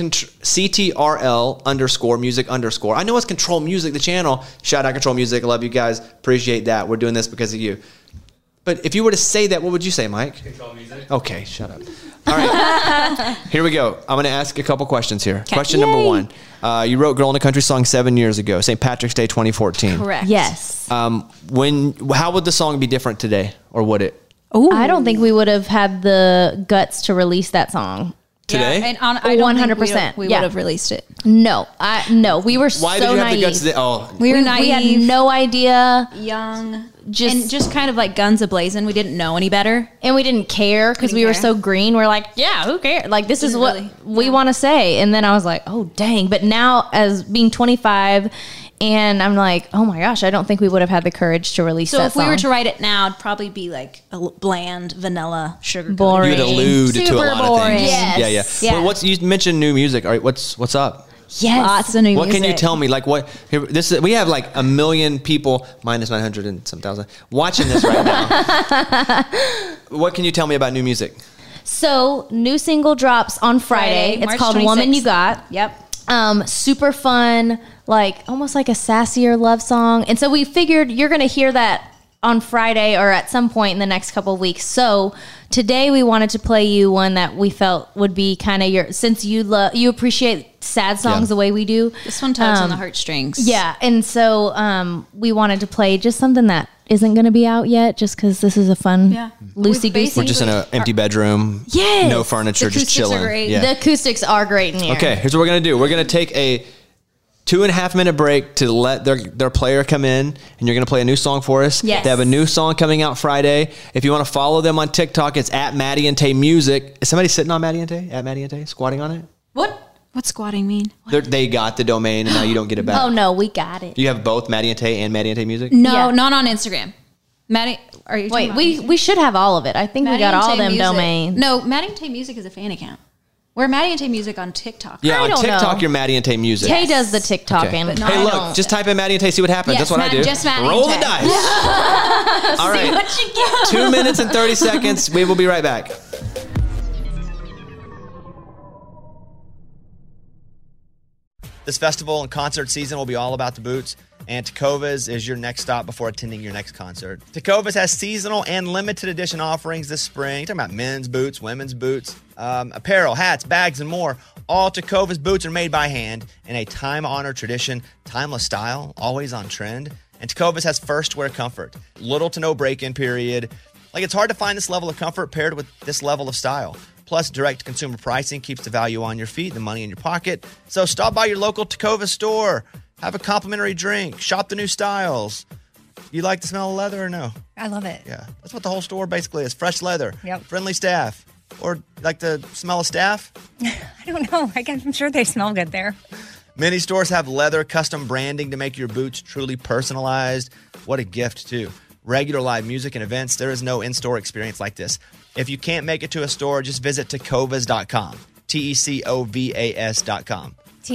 CTRL_music_. I know it's Control Music, the channel. Shout out Control Music. I love you guys. Appreciate that. We're doing this because of you. But if you were to say that, what would you say, Mike? Control music. Okay, shut up. All right. Here we go. I'm going to ask a couple questions here. Question number 1. You wrote Girl in the Country song 7 years ago, St. Patrick's Day 2014. Correct. Yes. How would the song be different today, or would it? I don't think we would have had the guts to release that song. Today? Yeah, and I don't think 100%. we Yeah. would have released it. No, we were Why so did you have naive. the guts to We were we naive, had no idea, young, Just- just kind of like guns a-blazing. We didn't know any better. and we didn't care because we were care. so green. We're like, yeah, who cares? Like, this is Didn't what really- we want to say. And then I was like, oh, dang. But now, as being 25, and I'm like, oh my gosh, I don't think we would have had the courage to release So that if we were song. to write it now, it'd probably be like a bland, vanilla, sugar Boring. You'd allude to a Super lot of boring. things. Yes. Yeah. Yeah. Well, you mentioned new music. All right, what's up? Yes. Lots of new What music. can you tell me? Like what? Here, we have like 1 million people minus 900 and some thousand watching this right now. What can you tell me about new music? So, new single drops on Friday. It's March called Woman 26th. You Got. Yep. Super fun, like almost like a sassier love song. And so we figured you're going to hear that on Friday or at some point in the next couple of weeks. So today we wanted to play you one that we felt would be kind of your, since you appreciate sad songs Yeah. the way we do. This one tugs on the heartstrings. Yeah. And so we wanted to play just something that isn't going to be out yet just because this is a fun, Yeah. loosey-goosey. We're just in an empty bedroom. Yes. No furniture, The just acoustics are chilling. great. Yeah. The acoustics are great in here. Okay, here's what we're gonna do. We're gonna take a 2.5 minute break to let their player come in, and you're gonna play a new song for us. Yes. They have a new song coming out Friday. If you want to follow them on TikTok, it's at Maddie and Tay Music. Is somebody sitting on Maddie and Tay? At Maddie and Tay, squatting on it? What? What's squatting mean? They got the domain and now you don't get it back. Oh no, we got it. You have both Maddie and Tay and Maddie and Tay Music? No, Yeah. not on Instagram. Maddie, are you talking Wait, about we should have all of it. I think Maddie we got and all Tay them Music. domains. No, Maddie and Tay Music is a fan account. We're Maddie and Tay Music on TikTok. Yeah, I on don't TikTok, know. you're Maddie and Tay Music. Tay does the TikTok Okay. and not- Hey, I look, don't. just type in Maddie and Tay, see what happens. Yes, That's what I do. just Maddie and Roll the Tay. dice. All right. What you get? 2 minutes and 30 seconds. We will be right back. This festival and concert season will be all about the boots, and Tecovas is your next stop before attending your next concert. Tecovas has seasonal and limited edition offerings this spring. You're talking about men's boots, women's boots, apparel, hats, bags, and more. All Tecovas boots are made by hand in a time-honored tradition, timeless style, always on trend. And Tecovas has first wear comfort, little to no break-in period. Like, it's hard to find this level of comfort paired with this level of style. Plus, direct consumer pricing keeps the value on your feet, the money in your pocket. So stop by your local Tecovas store, have a complimentary drink, shop the new styles. You like the smell of leather or no? I love it. Yeah, that's what the whole store basically is. Fresh leather, Yep. friendly staff. Or like the smell of staff? I don't know. I'm sure they smell good there. Many stores have leather custom branding to make your boots truly personalized. What a gift, too. Regular live music and events, there is no in-store experience like this. If you can't make it to a store, just visit tecovas.com. Tecovas.com.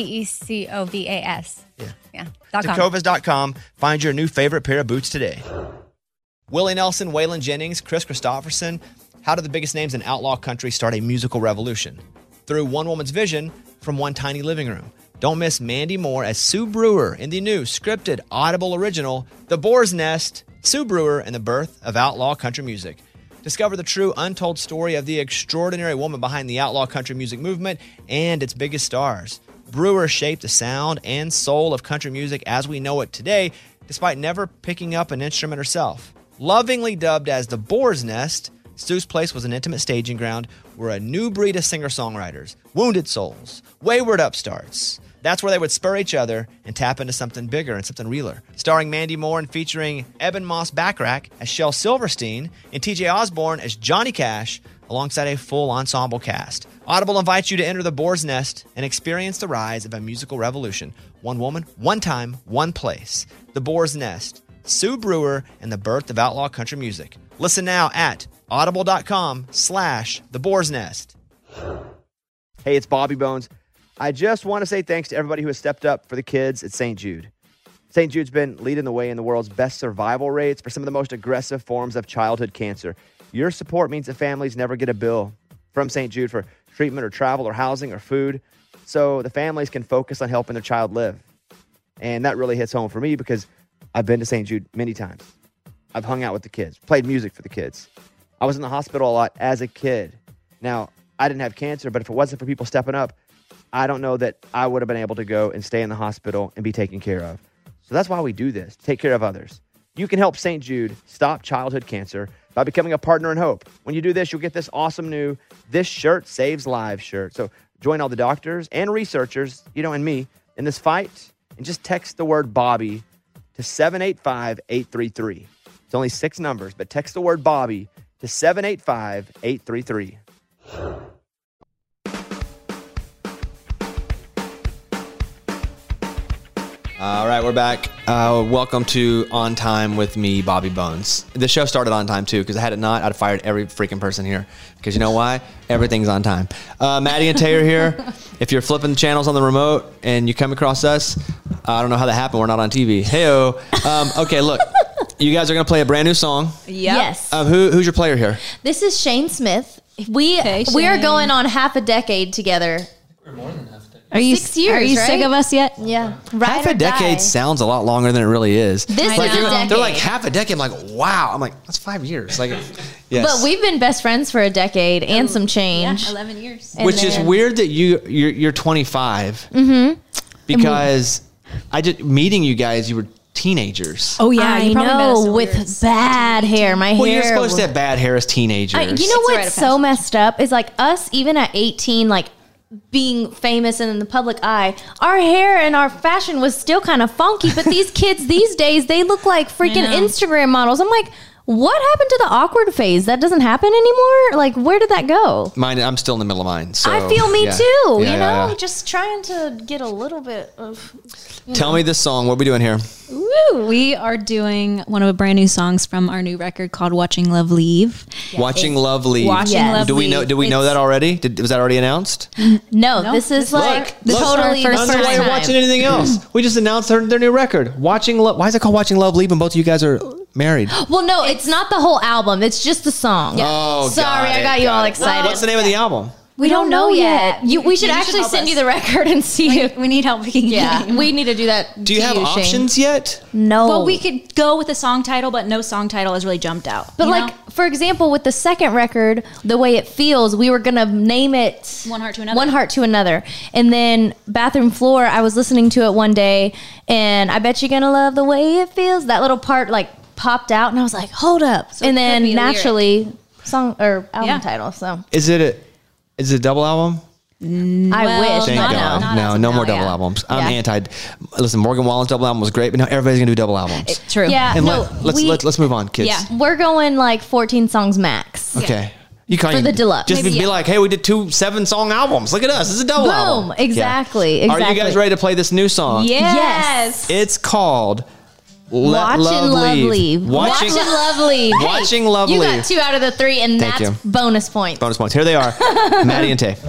Tecovas. Yeah. .com. Tecovas.com. Find your new favorite pair of boots today. Willie Nelson, Waylon Jennings, Chris Christopherson. How did the biggest names in outlaw country start a musical revolution? Through one woman's vision from one tiny living room. Don't miss Mandy Moore as Sue Brewer in the new scripted Audible original, The Boar's Nest, Sue Brewer and the Birth of Outlaw Country Music. Discover the true untold story of the extraordinary woman behind the outlaw country music movement and its biggest stars. Brewer shaped the sound and soul of country music as we know it today, despite never picking up an instrument herself. Lovingly dubbed as the Boar's Nest, Sue's place was an intimate staging ground where a new breed of singer-songwriters, wounded souls, wayward upstarts, that's where they would spur each other and tap into something bigger and something realer. Starring Mandy Moore and featuring Eben Moss Backrack as Shel Silverstein and TJ Osborne as Johnny Cash, alongside a full ensemble cast. Audible invites you to enter the Boar's Nest and experience the rise of a musical revolution. One woman, one time, one place. The Boar's Nest, Sue Brewer, and the birth of outlaw country music. Listen now at audible.com/The Boar's Nest. Hey, it's Bobby Bones. I just want to say thanks to everybody who has stepped up for the kids at St. Jude. St. Jude's been leading the way in the world's best survival rates for some of the most aggressive forms of childhood cancer. Your support means that families never get a bill from St. Jude for treatment or travel or housing or food, so the families can focus on helping their child live. And that really hits home for me because I've been to St. Jude many times. I've hung out with the kids, played music for the kids. I was in the hospital a lot as a kid. Now, I didn't have cancer, but if it wasn't for people stepping up, I don't know that I would have been able to go and stay in the hospital and be taken care of. So that's why we do this, take care of others. You can help St. Jude stop childhood cancer by becoming a partner in hope. When you do this, you'll get this awesome new This Shirt Saves Lives shirt. So join all the doctors and researchers, and me, in this fight, and just text the word Bobby to 785-833. It's only 6 numbers, but text the word Bobby to 785-833. All right, we're back. Welcome to On Time with me, Bobby Bones. The show started on time, too, because had it not, I'd have fired every freaking person here. Because you know why? Everything's on time. Maddie and Tay are here. If you're flipping channels on the remote and you come across us, I don't know how that happened. We're not on TV. Hey-o. Okay, look. You guys are going to play a brand new song. Yes. Who's your player here? This is Shane Smith. We are Shane. going on half a decade together. We're more than half a decade. Are you 6 years, Are you right? sick of us yet? Yeah. Half a decade sounds a lot longer than it really is. This is a decade. They're like half a decade. I'm like, wow. I'm like, that's 5 years. Like, yes. But we've been best friends for a decade and some change. 11 years. And Which is then- weird that you're 25. Mm-hmm. Because I just meeting you guys, you were teenagers. Oh yeah, I you probably met us know, when we were with bad hair. My Well, hair. you're supposed to have bad hair as teenagers. You know It's a rite what's of so passage. messed up is like us, even at 18, like being famous and in the public eye, our hair and our fashion was still kind of funky. But these kids these days, they look like freaking know. Instagram models. I'm like, What happened to the awkward phase? That doesn't happen anymore? Like, where did that go? Mine, I'm still in the middle of mine. So, I feel me yeah. too, Yeah, you know? yeah. Just trying to get a little bit of... Tell me this song. What are we doing here? Woo! We are doing one of a brand new songs from our new record called "Watching Love Leave." Watching Love Leave. Watching Yes. Love Do we know? Leave. Do we know It's- that already? Was that already announced? No, this is like this is our totally first the I don't know first why you're time. watching anything else. We just announced their new record. Watching Love. Why is it called Watching Love Leave when both of you guys are married? Well, no, it's not the whole album. It's just the song. Oh, Sorry, I got you all excited. What's the name of the album? We don't know yet. We should You actually help send us. you the record and see if... We need help picking. Yeah, we need to do that. Do you have options yet? No. Well, we could go with a song title, but no song title has really jumped out. But you like, know? for example, with the second record, The Way It Feels, we were going to name it One Heart to Another. One Heart to Another. And then Bathroom Floor, I was listening to it one day, and I bet you're going to love the way it feels. That little part like popped out, and I was like, hold up. So it and could then be a naturally, song or album Yeah. title. So Is it a double album? I Well, wish. Thank but God. no. not No as of more now, double yeah. albums. I'm Yeah. anti. Listen, Morgan Wallen's double album was great, but now everybody's gonna do double albums. True. Yeah, And no, let's move on, kids. Yeah. we're going like 14 songs max. Okay. You can't For even the deluxe. Just Maybe, be yeah. like, hey, we did 2 7-song albums. Look at us. This is a double album. Boom. Exactly. Yeah. Are you guys Exactly. ready to play this new song? Yes. It's called Let Watching Love Leave. Watching Love Leave. Hey, Watching Love you Leave. got 2 out of the 3, and Thank that's you. bonus points. Bonus points. Here they are. Maddie and Tay.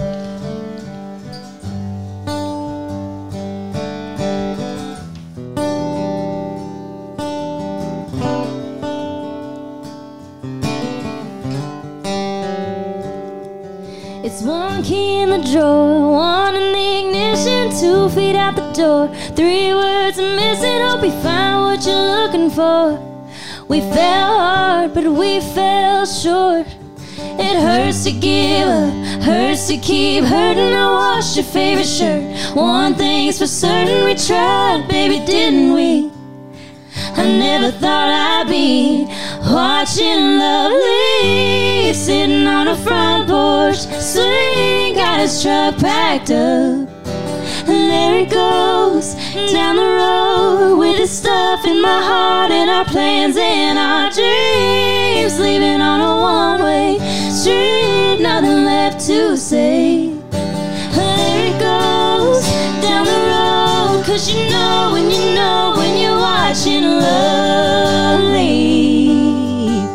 It's 1 key in the drawer, 1 in the ignition, 2 feet out the door, 3 words are missing. Hope you find what you're looking for. We fell hard, but we fell short. It hurts to give up, hurts to keep hurting. I washed your favorite shirt. One thing's for certain, we tried, baby, didn't we? I never thought I'd be watching love leave, sitting on a front porch swing, got his truck packed up, and there he goes down the road with his stuff in my heart and our plans and our dreams, leaving on a one-way street, nothing left to say. There he goes down the road, 'cause you know when you're watching love leave.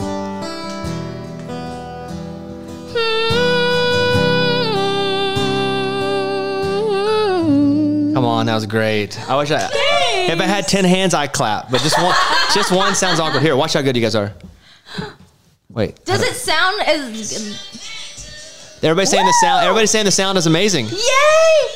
Come on, that was great. I wish if I had 10 hands, I'd clap. But just one sounds awkward. Here, watch how good you guys are. Wait. Does it sound as... Everybody's saying the sound. Everybody's saying the sound is amazing. Yay!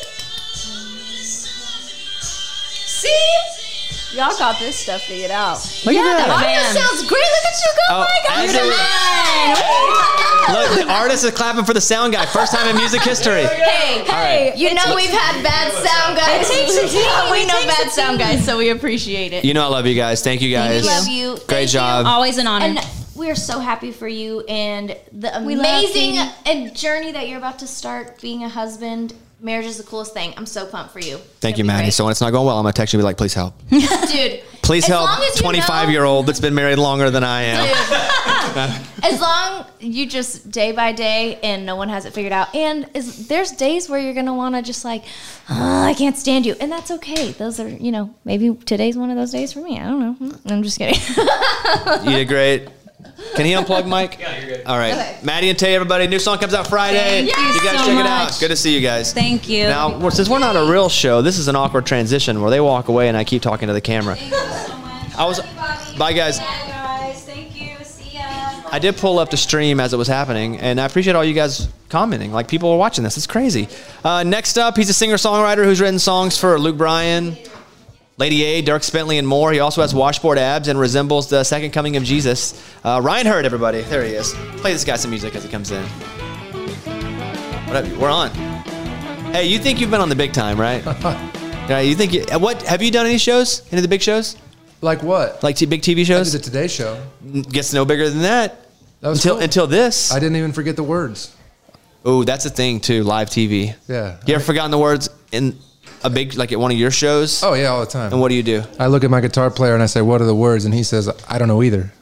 See? Y'all got this stuff figured out. Look Yeah, at the that. audio sounds great. Look at you go. Oh, My God, as you're they- mine. Look, the artist is clapping for the sound guy. First time in music history. Hey, you know we've had bad sound guys. We know bad sound guys, so we appreciate it. You know I love you guys. Thank you guys. We love you. Great Thank you. job. Always an honor. And we are so happy for you and the We love amazing Katie. and journey that you're about to start being a husband. Marriage is the coolest thing. I'm so pumped for you. Thank you, Maddie. So when it's not going well, I'm gonna text you and be like, please help. Dude, Please as help long as you 25-year-old that's been married longer than I am. as long you just day by day and no one has it figured out, and there's days where you're gonna want to just like, oh, I can't stand you, and that's okay. Those are, maybe today's one of those days for me. I don't know. I'm just kidding. You did great. Can he unplug, Mike? Yeah, you're good. All right. Okay. Maddie and Tay, everybody. New song comes out Friday. Thank you you guys so check it much. out. Good to see you guys. Thank you. Now, since we're not a real show, this is an awkward transition where they walk away and I keep talking to the camera. Bye, guys. guys. Thank you. See ya. I did pull up the stream as it was happening, and I appreciate all you guys commenting. Like, people are watching this. It's crazy. Next up, he's a singer-songwriter who's written songs for Luke Bryan, Lady A, Dirk Bentley, and more. He also has washboard abs and resembles the second coming of Jesus. Ryan Hurd, everybody. There he is. Play this guy some music as he comes in. What up? We're on. Hey, you think you've been on the big time, right? Yeah, you think what? Have you done any shows? Any of the big shows? Like what? Like big TV I shows? did the Today Show. Gets no bigger than that. That was until cool. until this. I didn't even forget the words. Oh, that's a thing too. Live TV. Yeah. You ever forgotten the words in a big, like at one of your shows? Oh yeah, all the time. And what do you do? I look at my guitar player and I say, "What are the words?" And he says, "I don't know either."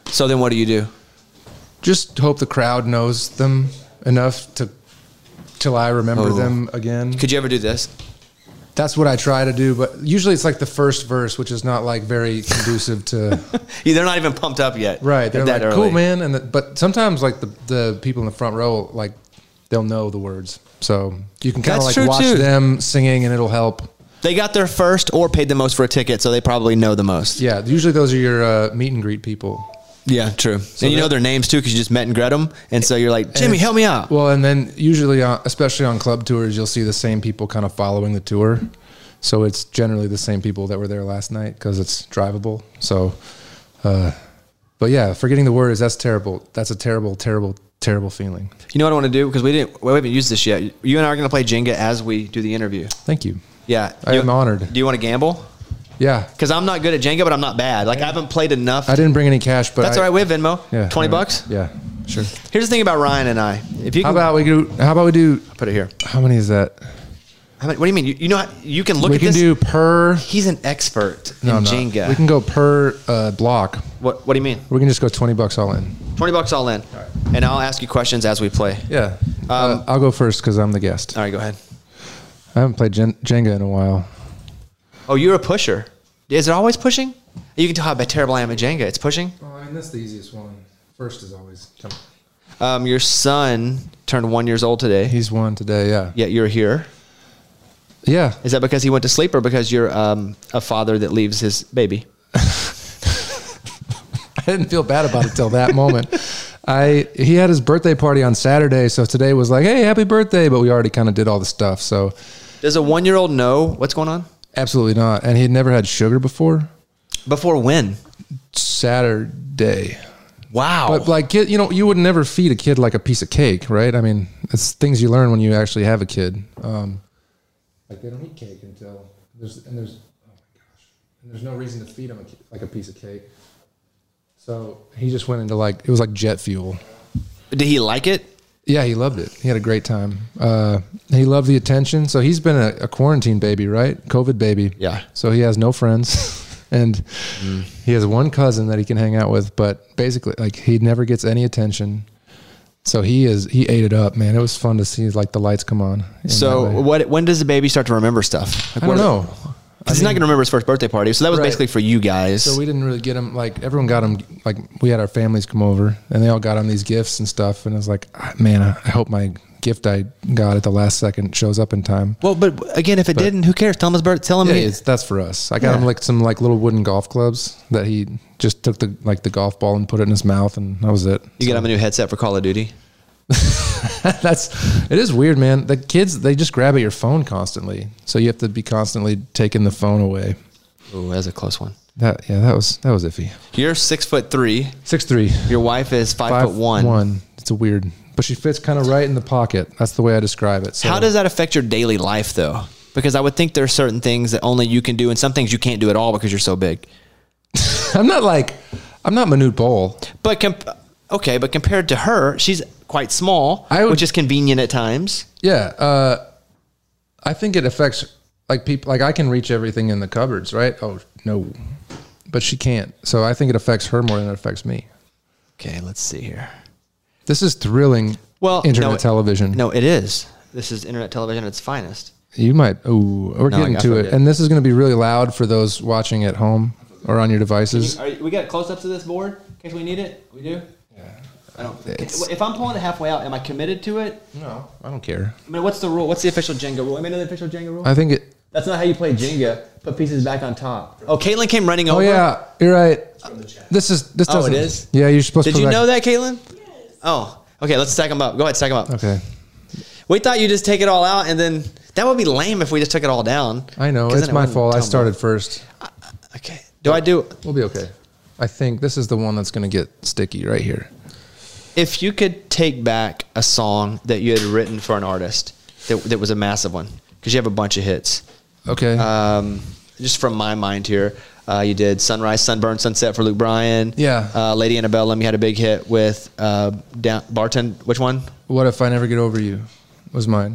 So then what do you do? Just hope the crowd knows them enough till I remember them again. Could you ever do this? That's what I try to do, but usually it's like the first verse, which is not like very conducive to. They're not even pumped up yet. Right. They're that like, early. cool, man. But sometimes like the people in the front row, like they'll know the words. So you can kind of That's like true, watch too. them singing and it'll help. They got there first or paid the most for a ticket, so they probably know the most. Yeah. Usually those are your meet and greet people. Yeah, true. And you know their names too because you just met and greet them. And so you're like, Jimmy, help me out. Well, and then usually, especially on club tours, you'll see the same people kind of following the tour. So it's generally the same people that were there last night because it's drivable. So, but yeah, forgetting the words, that's terrible. That's a terrible, terrible, terrible feeling. You know what I want to do? Because we haven't used this yet. You and I are going to play Jenga as we do the interview. Thank you. Yeah. I am honored. Do you want to gamble? Yeah. Because I'm not good at Jenga, but I'm not bad. Like I haven't played enough. I didn't bring any cash, but That's all right. We have Venmo. Yeah. $20? Yeah, sure. Here's the thing about Ryan and I. If you How can, about we do? put it here. How many is that? What do you mean? You know how, you can look We at can this. do per. He's an expert in No, Jenga. we can go per block. What do you mean? We can just go $20 all in. $20 all in. And I'll ask you questions as we play. Yeah. I'll go first because I'm the guest. All right, go ahead. I haven't played Jenga in a while. Oh, you're a pusher. Is it always pushing? You can tell how terrible I am at Jenga. It's pushing. Oh, I mean, that's the easiest one. First is always. Your son turned 1 year old today. He's one today. Yeah. Yet you're here. Yeah. Is that because he went to sleep or because you're a father that leaves his baby? I didn't feel bad about it till that moment. He had his birthday party on Saturday, so today was like, hey, happy birthday, but we already kind of did all the stuff. So Does a 1 year old know what's going on? absolutely not. And he had never had sugar before. Before when? Saturday. Wow. But like, you would never feed a kid like a piece of cake, right? I mean, it's things you learn when you actually have a kid. Like they don't eat cake until there's oh my gosh, and there's no reason to feed him like a piece of cake. So he just went into like, it was like jet fuel. Did he like it? Yeah, he loved it. He had a great time. He loved the attention. So he's been a quarantine baby, right? COVID baby. Yeah. So he has no friends. And he has one cousin that he can hang out with, but basically like he never gets any attention. So he ate it up, man. It was fun to see like the lights come on. So when does the baby start to remember stuff? Like, I don't know. Because he's not going to remember his first birthday party. So that was Right. basically for you guys. So we didn't really get him, like everyone got him, like we had our families come over and they all got him these gifts and stuff. And I was like, man, I hope my gift I got at the last second shows up in time. Well, but again, if it didn't, who cares? Tell him his birthday. Tell him. Yeah, that's for us. I got him like some like little wooden golf clubs that he just took the golf ball and put it in his mouth, and that was it. You get him a new headset for Call of Duty. It is weird, man. The kids, they just grab at your phone constantly, so you have to be constantly taking the phone away. Oh, that's a close one. That was iffy. You're 6'3". 6'3". Your wife is 5'1". It's a weird, but she fits kind of right in the pocket. That's the way I describe it. So How does that affect your daily life, though? Because I would think there are certain things that only you can do, and some things you can't do at all because you're so big. I'm not Manute Bol. But but compared to her, she's quite small, which is convenient at times. Yeah, I think it affects like people. Like I can reach everything in the cupboards, right? Oh no, but she can't. So I think it affects her more than it affects me. Okay, let's see here. This is thrilling. Well, internet television. No, it is. This is internet television at its finest. You might. Oh, we're getting to it, and this is going to be really loud for those watching at home or on your devices. We got close-ups of this board in case we need it. We do. Yeah. I don't. If I'm pulling it halfway out, am I committed to it? No, I don't care. I mean, what's the rule? What's the official Jenga rule? I mean, the official Jenga rule. I think it. That's not how you play Jenga. Put pieces back on top. Oh, Caitlin came running over. Oh yeah, you're right. This doesn't. Oh, it is? Yeah, you're supposed to. Did you know that, Caitlin? Yes. Oh, okay. Let's stack them up. Go ahead, stack them up. Okay. We thought you just take it all out, and then that would be lame if we just took it all down. I know it's my fault. I started first. Okay. We'll be okay. I think this is the one that's going to get sticky right here. If you could take back a song that you had written for an artist that was a massive one, because you have a bunch of hits. Okay. Just from my mind here, you did Sunrise, Sunburn, Sunset for Luke Bryan. Yeah. Lady Antebellum, you had a big hit with Barton. Which one? What If I Never Get Over You was mine.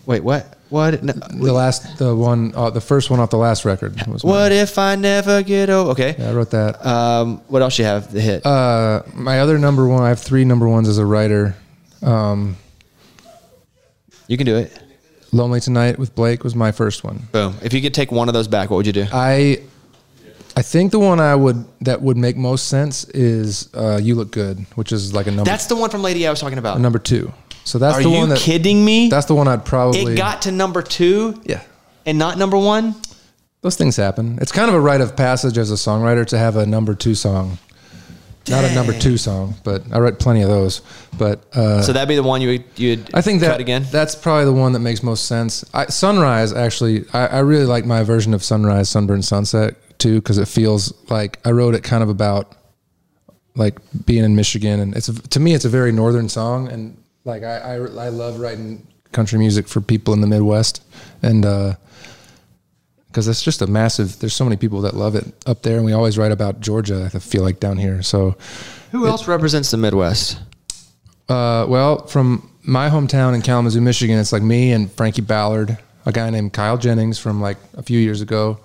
Wait, what? What? No, The first one off the last record. Was what if I never get over? Okay. Yeah, I wrote that. What else you have? The hit. My other number one. I have 3 number ones as a writer. You can do it. Lonely Tonight with Blake was my first one. Boom. If you could take one of those back, what would you do? I think the one that would make most sense is You Look Good, which is like a number. That's the one from Lady I was talking about. Number 2. So that's Are the you one. kidding me? That's the one I'd probably. It got to number 2. Yeah. And not number 1. Those things happen. It's kind of a rite of passage as a songwriter to have a number 2 song. Not a number 2 song, but I write plenty of those. But so that'd be the one you'd I think cut again. That's probably the one that makes most sense. Sunrise, actually, I really like my version of Sunrise, Sunburned Sunset too, because it feels like I wrote it kind of about like being in Michigan, and to me it's a very northern song, and like I love writing country music for people in the Midwest, and because it's just a massive. There's so many people that love it up there, and we always write about Georgia. I feel like down here. So, who else represents the Midwest? Well, from my hometown in Kalamazoo, Michigan, it's like me and Frankie Ballard, a guy named Kyle Jennings from like a few years ago.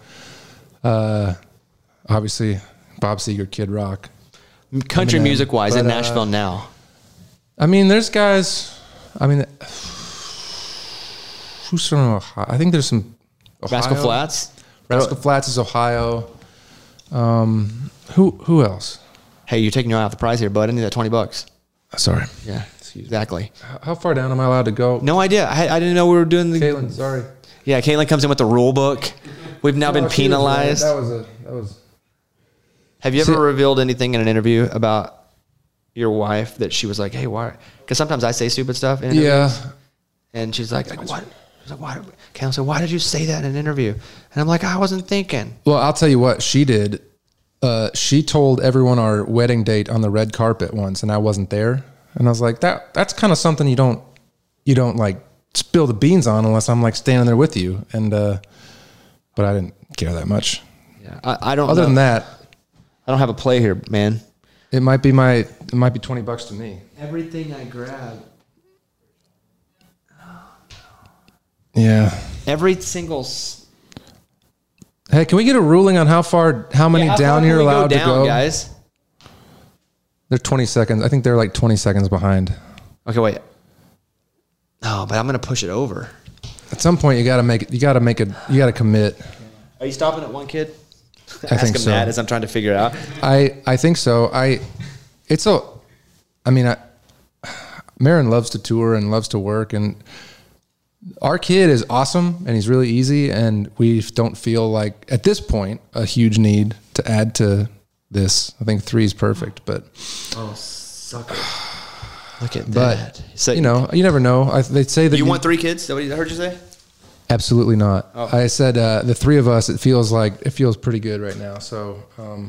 Obviously, Bob Seger, Kid Rock. Country music wise, in Nashville now. I mean, there's guys. I mean, who's from Ohio? I think there's some. Ohio. Rascal Flatts. Rascal Flatts is Ohio. Who else? Hey, you're taking your eye off the prize here, bud. I need that $20. Sorry. Yeah, exactly. How far down am I allowed to go? No idea. I didn't know we were doing the. Caitlin, sorry. Yeah, Caitlin comes in with the rule book. We've now been penalized. That was. Have you ever revealed anything in an interview about your wife that she was like, "Hey, why?" Because sometimes I say stupid stuff in interviews. Yeah. And she's like, "What?" She's like, "Why?" Caitlin said, "Why did you say that in an interview?" And I'm like, "I wasn't thinking." Well, I'll tell you what she did. She told everyone our wedding date on the red carpet once, and I wasn't there. And I was like, that's kind of something you don't like spill the beans on unless I'm like standing there with you. And but I didn't care that much. Yeah, I don't. Other than that, I don't have a play here, man. It might be $20 to me. Everything I grab. Yeah. Every single. Hey, can we get a ruling on how many down you're allowed to go, guys? They're 20 seconds. I think they're like 20 seconds behind. Okay, wait. Oh, but I'm gonna push it over. At some point, you got to commit. Are you stopping at one kid? I think so. That as I'm trying to figure it out. I think so. Marin loves to tour and loves to work, and our kid is awesome and he's really easy, and we don't feel like at this point a huge need to add to this. I think 3 is perfect, but sucker! Look at but, that. So you you never know. They say that you want 3 kids. Is that what I heard you say? Absolutely not. Oh. I said the 3 of us. It feels pretty good right now. So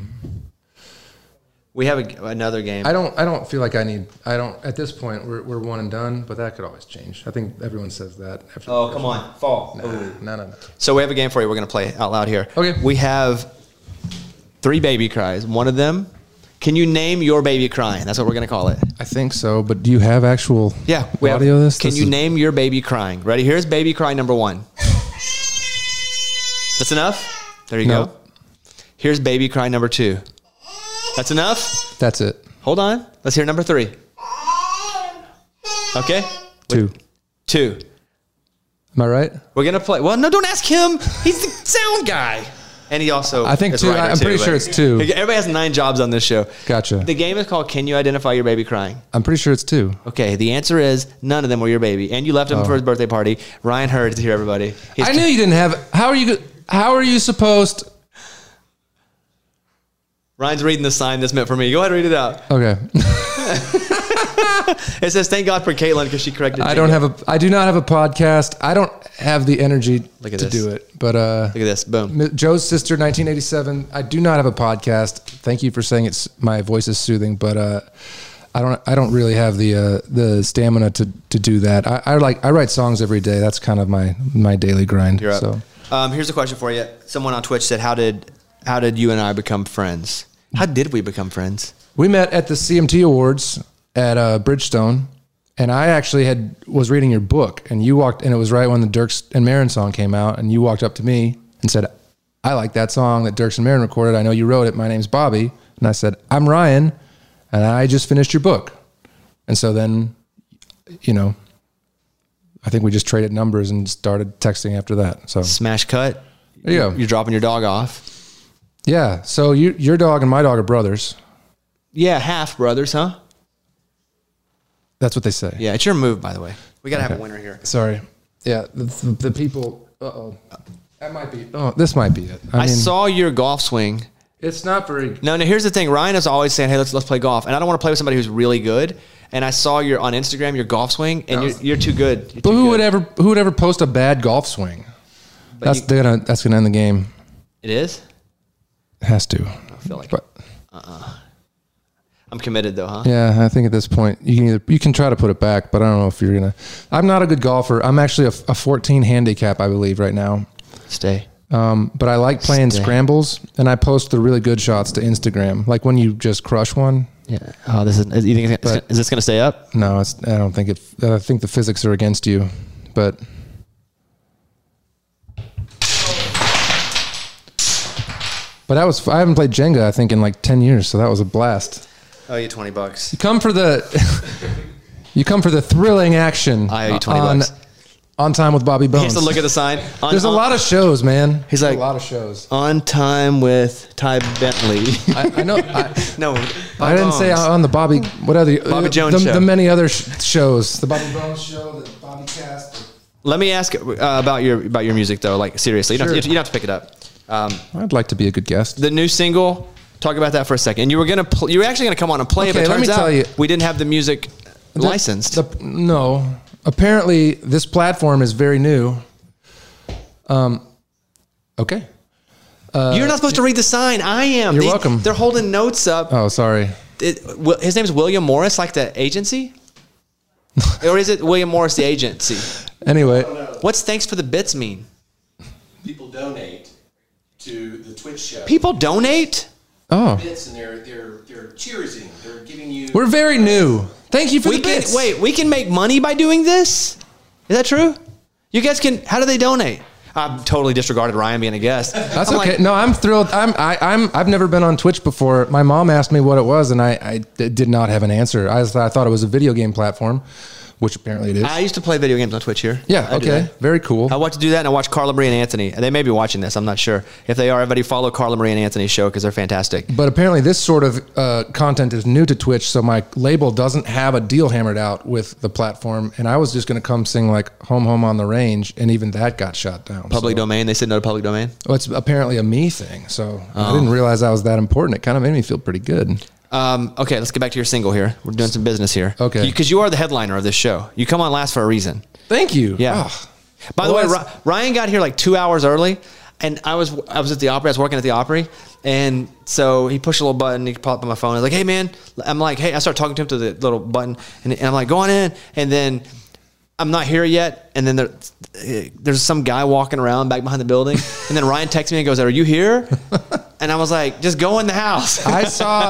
we have another game. I don't feel like at this point we're one and done, but that could always change. I think everyone says that. Come on, fall. No. So we have a game for you. We're going to play out loud here. Okay. We have 3 baby cries. One of them. Can you name your baby crying? That's what we're going to call it. I think so, but do you have actual audio of this? Can you name your baby crying? Ready? Here's baby cry number 1. That's enough? There you go. Here's baby cry number 2. That's enough? That's it. Hold on. Let's hear number 3. Okay? 2. Am I right? We're going to play. Well, no, don't ask him. He's the sound guy. And he also I think 2. I'm pretty sure it's 2. Everybody has 9 jobs on this show. Gotcha. The game is called Can You Identify Your Baby Crying? I'm pretty sure it's 2. Okay, the answer is none of them were your baby. And you left him for his birthday party. Ryan Hurd is here, everybody. I knew you didn't have. How are you supposed? Ryan's reading the sign that's meant for me. Go ahead and read it out. Okay. It says, thank God for Caitlin because she corrected I do not have a podcast. I don't have the energy to do it. But look at this. Boom. Joe's sister, 1987. I do not have a podcast. Thank you for saying my voice is soothing, but I don't really have the stamina to do that. I write songs every day. That's kind of my daily grind. You're up. So here's a question for you. Someone on Twitch said, how did you and I become friends? How did we become friends? We met at the CMT Awards at Bridgestone, And I actually was reading your book, and you walked, and it was right when the Dirks and Marin song came out, and you walked up to me and said, I like that song that Dirks and Marin recorded. I know you wrote it. My name's Bobby. And I said, I'm Ryan, and I just finished your book. And so then, you know, I think we just traded numbers and started texting after that. So Smash cut. There you go. You're dropping your dog off. Yeah. So your dog and my dog are brothers. Yeah, half brothers, huh? That's what they say. Yeah, it's your move, by the way. We got to have a winner here. Sorry. Yeah, the people. Uh-oh. That might be. Oh, this might be it. I saw your golf swing. It's not very. No, here's the thing. Ryan is always saying, hey, let's play golf. And I don't want to play with somebody who's really good. And I saw on Instagram your golf swing, and you're too good. But who would ever post a bad golf swing? That's gonna end the game. It is? It has to. I feel like I'm committed though, huh? Yeah, I think at this point you can try to put it back, but I don't know if you're gonna. I'm not a good golfer. I'm actually a 14 handicap, I believe, right now. Stay. But I like playing scrambles, and I post the really good shots to Instagram, like when you just crush one. Yeah. Oh, is this gonna stay up? No, I don't think it. I think the physics are against you, but. But I haven't played Jenga, I think, in like 10 years, so that was a blast. Oh, you $20. You come for the thrilling action. I owe you $20. On Time with Bobby Bones. He has to look at the sign. There's a lot of shows, man. He's like, a lot of shows. On Time with Ty Bentley. I know. No, I didn't say on the Bobby. What other? Bobby Jones show. The many other shows. The Bobby Bones show. The Bobby Cast. Let me ask about your music though. Like seriously, you don't have to pick it up. I'd like to be a good guest. The new single. Talk about that for a second. And you were actually gonna come on and play it, but it turns out we didn't have the music licensed. No. Apparently, this platform is very new. Okay. You're not supposed to read the sign. I am. You're welcome. They're holding notes up. Oh, sorry. His name is William Morris, like the agency? Or is it William Morris, the agency? Anyway. What's thanks for the bits mean? People donate to the Twitch show. People donate? Oh. Bits, and they're cheersing. They're giving you. We're very new. Thank you for the bits. We can make money by doing this? Is that true? You guys can. How do they donate? I've totally disregarded Ryan being a guest. That's okay. No, I'm thrilled. I've never been on Twitch before. My mom asked me what it was, and I did not have an answer. I thought it was a video game platform, which apparently it is. I used to play video games on Twitch here. Yeah, okay. Very cool. I watch to do that, and I watch Carla Marie and Anthony. And they may be watching this. I'm not sure. If they are, everybody follow Carla Marie and Anthony's show because they're fantastic. But apparently this sort of content is new to Twitch, so my label doesn't have a deal hammered out with the platform. And I was just going to come sing like Home Home on the Range, and even that got shot down. Public domain? They said no to public domain? Well, it's apparently a me thing, so I didn't realize I was that important. It kind of made me feel pretty good. Okay, let's get back to your single here. We're doing some business here. Okay. Because you are the headliner of this show. You come on last for a reason. Thank you. Yeah. Oh. By the way, Ryan got here like 2 hours early, and I was at the Opry. I was working at the Opry, and so he pushed a little button. He popped up on my phone. I was like, "Hey, man!" I'm like, "Hey!" I started talking to him to the little button, and I'm like, "Go on in." And then I'm not here yet, and then there's some guy walking around back behind the building, and then Ryan texts me and goes, "Are you here?" And I was like, "Just go in the house." I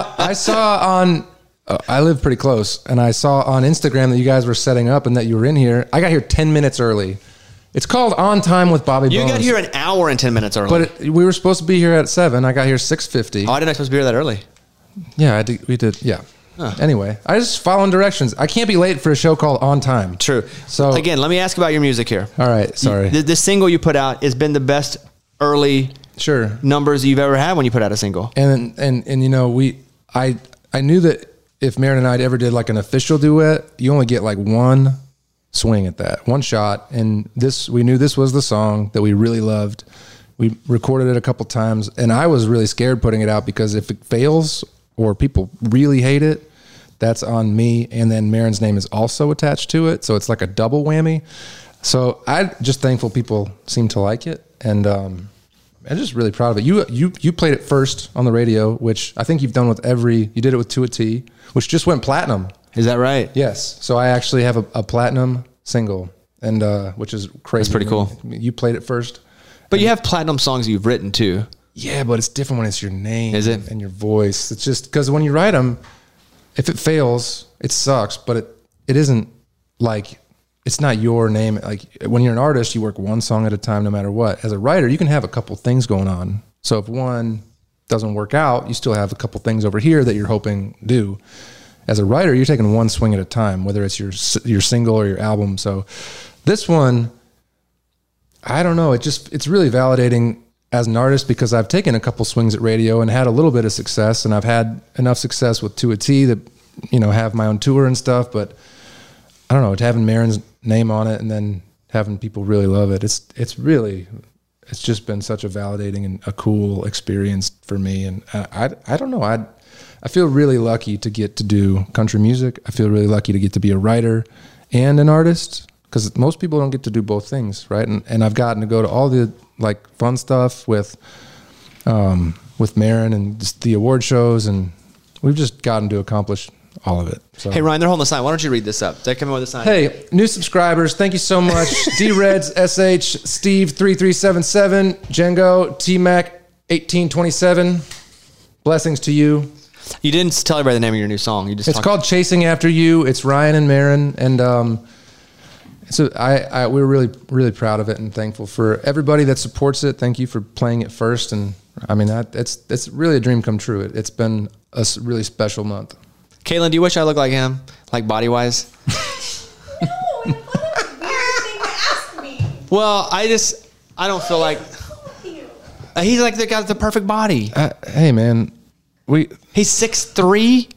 saw on. I live pretty close, and I saw on Instagram that you guys were setting up and that you were in here. I got here 10 minutes early. It's called On Time with Bobby Bones. You got here an hour and 10 minutes early. But we were supposed to be here at 7. I got here 6:50. Oh, I didn't supposed to be here that early. Yeah, we did. Yeah. Huh. Anyway, I just following directions. I can't be late for a show called On Time. True. So again, let me ask about your music here. All right. Sorry. The single you put out has been the best early numbers you've ever had when you put out a single. And you know, I knew that if Marin and I ever did like an official duet, you only get like one swing at that, one shot. And we knew this was the song that we really loved. We recorded it a couple times, and I was really scared putting it out because if it fails or people really hate it, that's on me. And then Marin's name is also attached to it. So it's like a double whammy. So I'm just thankful people seem to like it. And, I'm just really proud of it. You played it first on the radio, which I think you've done with you did it with To a T, which just went platinum. Is that right? Yes. So I actually have a platinum single, and which is crazy. That's pretty cool. You played it first. But you have platinum songs you've written too. Yeah, but it's different when it's your name. Is it? And your voice. It's just because when you write them, if it fails, it sucks, but it isn't like, it's not your name. Like when you're an artist, you work one song at a time, no matter what. As a writer, you can have a couple things going on. So if one doesn't work out, you still have a couple things over here that you're hoping do. As a writer, you're taking one swing at a time, whether it's your single or your album. So this one, I don't know. It's really validating as an artist because I've taken a couple swings at radio and had a little bit of success, and I've had enough success with To a T that, have my own tour and stuff. But I don't know, having Maron's name on it and then having people really love it. It's just been such a validating and a cool experience for me. And I don't know. I feel really lucky to get to do country music. I feel really lucky to get to be a writer and an artist, because most people don't get to do both things, right? And I've gotten to go to all the like fun stuff with Maron and just the award shows, and we've just gotten to accomplish all of it. So. Hey, Ryan, they're holding the sign. Why don't you read this up? They come in with a sign. Hey, new subscribers, thank you so much. D-Reds, SH, Steve 3377, Django, T-Mac 1827. Blessings to you. You didn't tell everybody the name of your new song. It's called Chasing After You. It's Ryan and Maron, and so we're really, really proud of it and thankful for everybody that supports it. Thank you for playing it first, and I mean it's really a dream come true. It's been a really special month. Caitlin, do you wish I looked like him, like body wise? No, ask me. Well, I don't feel like he's like the guy with the perfect body. Hey man, he's 6'3".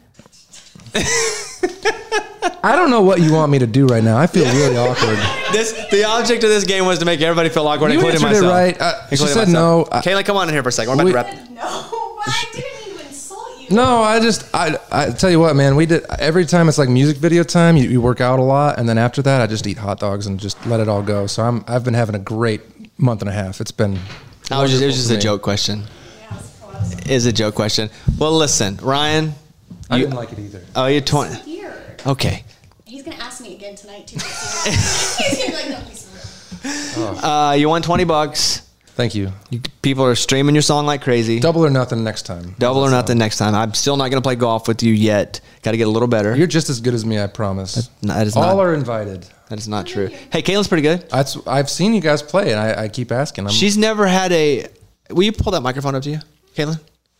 I don't know what you want me to do right now. I feel really awkward. The object of this game was to make everybody feel awkward, you including myself. It right. She said no. Kayla, come on in here for a second. We're about to wrap. No, but I didn't mean to insult you. No, I tell you what, man. We did every time it's like music video time. You work out a lot, and then after that, I just eat hot dogs and just let it all go. So I've been having a great month and a half. It's been. It was just a joke question. Is a joke question. Well, listen, Ryan. I didn't like it either. Oh, you're 20. Okay. He's gonna ask me again tonight too. He's gonna be like, no, please. You won $20. Thank you. People are streaming your song like crazy. Double or nothing next time. Double or nothing next time. I'm still not going to play golf with you yet. Got to get a little better. You're just as good as me, I promise. That is all not, are invited. That is not true. Hey, Caitlin's pretty good. I've seen you guys play, and I keep asking. She's never had a. Will you pull that microphone up to you, Caitlin?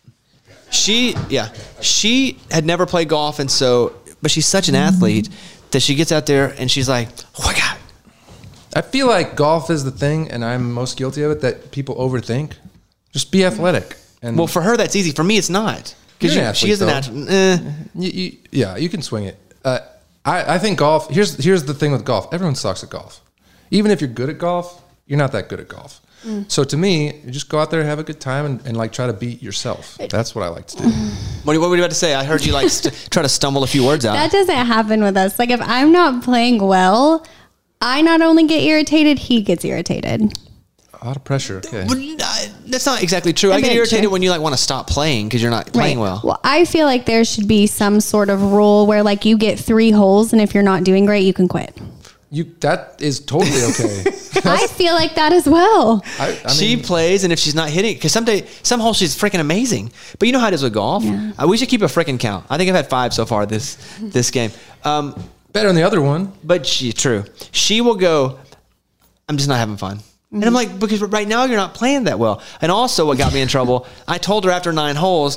She had never played golf, and so, but she's such an athlete that she gets out there and she's like, oh my God. I feel like golf is the thing, and I'm most guilty of it, that people overthink. Just be athletic. And well, for her, that's easy. For me, it's not. Because she is an athlete. Yeah, you can swing it. I think golf, here's the thing with golf. Everyone sucks at golf. Even if you're good at golf, you're not that good at golf. So to me, you just go out there, have a good time, and like try to beat yourself. That's what I like to do. What were you about to say? I heard you like try to stumble a few words out. That doesn't happen with us. Like if I'm not playing well, I not only get irritated, he gets irritated. A lot of pressure. Okay. That's not exactly true. I get irritated when you like want to stop playing because you're not playing well. Well, I feel like there should be some sort of rule where like you get 3 holes, and if you're not doing great, you can quit. That is totally okay. I feel like that as well. I mean, she plays, and if she's not hitting, because some holes she's freaking amazing. But you know how it is with golf. Yeah. We should keep a freaking count. I think I've had 5 so far this game. Better than the other one. But true. She will go, I'm just not having fun. And I'm like, because right now you're not playing that well. And also what got me in trouble, I told her after 9 holes.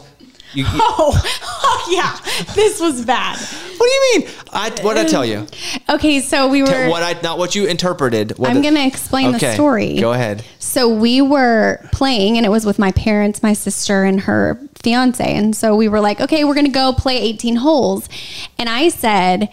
Oh yeah, this was bad. What do you mean? What did I tell you? Okay, so we were not what you interpreted. I'm going to explain the story. Go ahead. So we were playing, and it was with my parents, my sister, and her fiance. And so we were like, okay, we're going to go play 18 holes. And I said,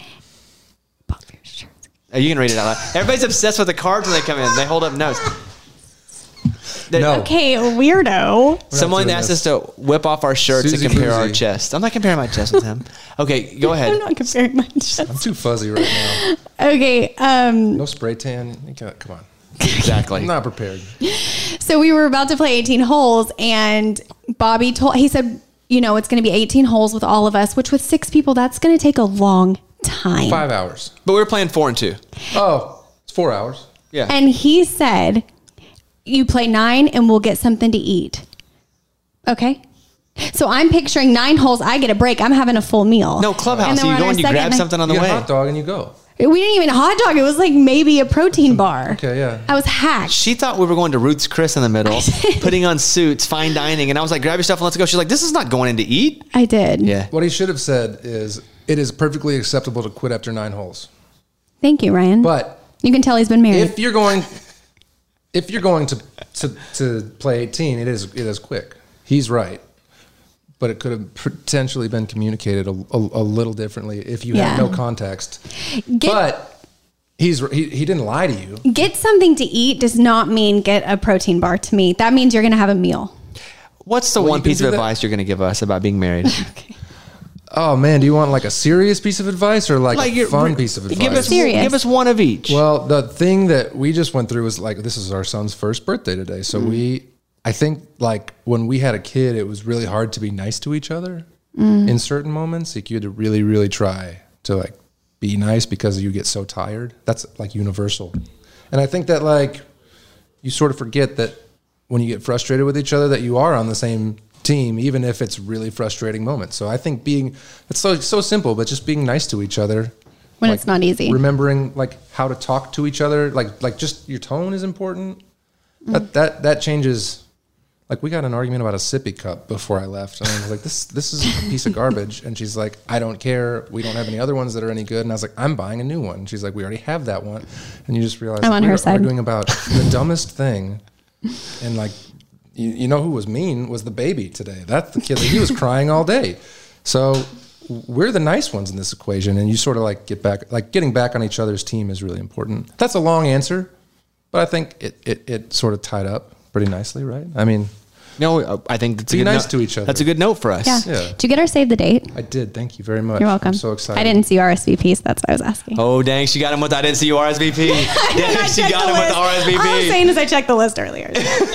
oh, you can read it out loud. Everybody's obsessed with the cards when they come in. They hold up notes. No. Okay, weirdo. Someone asked us to whip off our shirts and compare our chests. I'm not comparing my chest with him. Okay, go ahead. I'm not comparing my chest. I'm too fuzzy right now. Okay. No spray tan. Come on. Exactly. I'm not prepared. So we were about to play 18 holes, and Bobby he said, it's going to be 18 holes with all of us, which with 6 people, that's going to take a long time. 5 hours. But we were playing 4 and 2. Oh, it's 4 hours. Yeah. And he said, you play 9 and we'll get something to eat. Okay. So I'm picturing 9 holes. I get a break. I'm having a full meal. No, Clubhouse. You go and you grab something on the way. You get a hot dog and you go. We didn't even hot dog. It was like maybe a protein bar. Okay, yeah. I was hacked. She thought we were going to Ruth's Chris in the middle, putting on suits, fine dining. And I was like, grab your stuff and let's go. She's like, this is not going in to eat. I did. Yeah. What he should have said is, it is perfectly acceptable to quit after 9 holes. Thank you, Ryan. But you can tell he's been married. if you're going to play 18, it is quick. He's right. But it could have potentially been communicated a little differently if you had no context. But he didn't lie to you. Get something to eat does not mean get a protein bar to me. That means you're going to have a meal. What's the one piece of advice you're going to give us about being married? Oh man, do you want like a serious piece of advice or like a fun piece of advice? Give us one of each. Well, the thing that we just went through was like, this is our son's first birthday today. So I think like when we had a kid, it was really hard to be nice to each other in certain moments. Like you had to really, really try to like be nice because you get so tired. That's like universal. And I think that like you sort of forget that when you get frustrated with each other, that you are on the same team, even if it's really frustrating moments. So I think it's so simple, but just being nice to each other when it's not easy. Remembering like how to talk to each other, like just your tone is important. That changes. Like we got an argument about a sippy cup before I left, and I was like, "This is a piece of garbage." And she's like, "I don't care. We don't have any other ones that are any good." And I was like, "I'm buying a new one." And she's like, "We already have that one." And you just realize I'm on her side. arguing about the dumbest thing, and like, you know who was mean was the baby today. That's the kid. He was crying all day. So we're the nice ones in this equation, and you sort of like getting back on each other's team is really important. That's a long answer, but I think it sort of tied up pretty nicely, right? I mean, no, I think that's be a good nice note. to each other. That's a good note for us. Yeah. Did you get our save the date? I did. Thank you very much. You're welcome. I'm so excited. I didn't see RSVP, so that's why I was asking. Oh, dang. She got him with I didn't see you RSVP. Dang, she got him with the RSVP. All I'm saying is I checked the list earlier.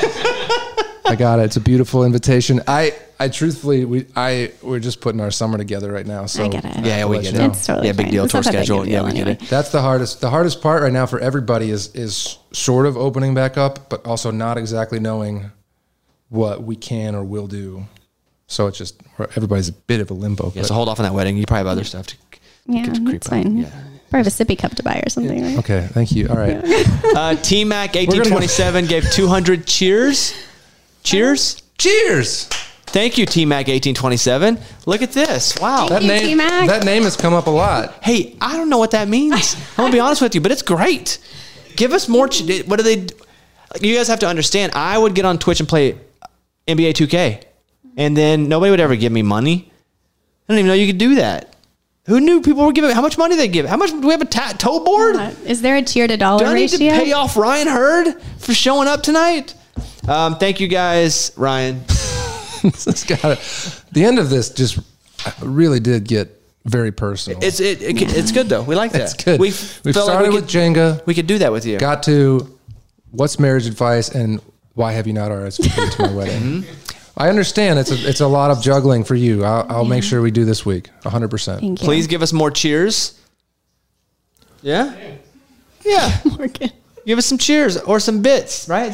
I got it. It's a beautiful invitation. I truthfully, we're just putting our summer together right now. So I get it. Yeah, we get it. It's totally big fine. deal. It's Tour not that big schedule. of a deal Yeah, we anyway. get it. That's the hardest. The hardest part right now for everybody is sort of opening back up, but also not exactly knowing what we can or will do. So it's just everybody's a bit of a limbo. Yeah, so hold off on that wedding. You probably have other stuff to creep that's up. fine. Yeah. Probably have a sippy cup to buy or something, right? Okay, thank you. All right. T-Mac 1827 gave 200 cheers. Cheers. Cheers. Thank you, T-Mac 1827. Look at this. Wow. Thank you, T-Mac. That name has come up a lot. Hey, I don't know what that means. I'm going to be honest with you, but it's great. Give us more. What do they? You guys have to understand, I would get on Twitch and play NBA 2K, and then nobody would ever give me money. I don't even know you could do that. Who knew people were giving? How much money they give? How much do we have a toe board? Is there a cheer to dollar Do I need ratio? to pay off Ryan Hurd for showing up tonight? Thank you guys, Ryan. The end of this just really did get very personal. It's good though. We like that. It's good. We We've felt started like with Jenga. We could do that with you. Got to what's marriage advice and why have you not RSVP'd to my wedding? I understand it's a lot of juggling for you. I'll make sure we do this week 100%. Thank you. Please give us more cheers. Yeah? Yeah. Morgan. Give us some cheers or some bits, right?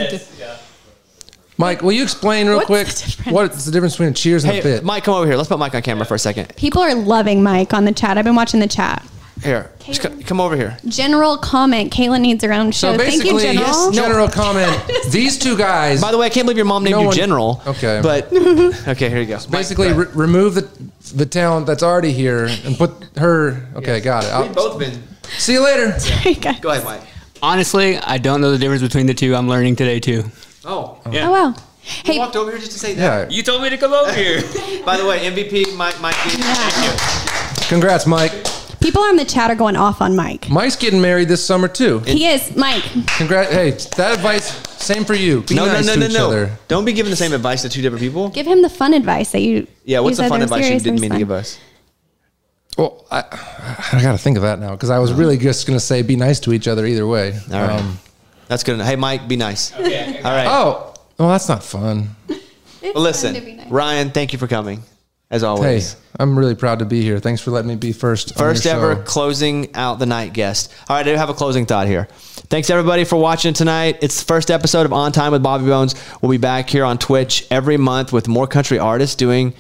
Mike, will you explain real What's quick the difference? what's the difference between a cheers and Hey, a bit? Mike, come over here. Let's put Mike on camera for a second. People are loving Mike on the chat. I've been watching the chat. Here. Just come over here. General comment. Caitlin needs her own show. So Thank basically, you, General. general comment. These two guys. By the way, I can't believe your mom named No you one- General. Okay. But, okay, here you go. Basically, remove the talent that's already here and put her. Okay, got it. We've both been. See you later. Sorry, guys. Go ahead, Mike. Honestly, I don't know the difference between the two. I'm learning today too. Oh. Oh, wow. You Hey, walked over here just to say that. Yeah. You told me to come over here. By the way, MVP, Mike. Thank you. Congrats, Mike. people on the chat are going off on Mike. Mike's getting married this summer too. He is, Mike. Congrats. Hey, that advice, same for you. Be nice to each other. Don't be giving the same advice to two different people. Give him the fun advice that you. Yeah, what's you the said fun there advice you serious didn't and mean to fun. give us? Well, I got to think of that now because I was really just going to say be nice to each other either way. All right. That's good enough. Hey, Mike, be nice. Okay. All right. Oh, well, that's not fun. Well, listen, Ryan, thank you for coming, as always. Hey, I'm really proud to be here. Thanks for letting me be first. on First your ever show. closing out the night guest. All right, I do have a closing thought here. Thanks, everybody, for watching tonight. It's the first episode of On Time with Bobby Bones. We'll be back here on Twitch every month with more country artists doing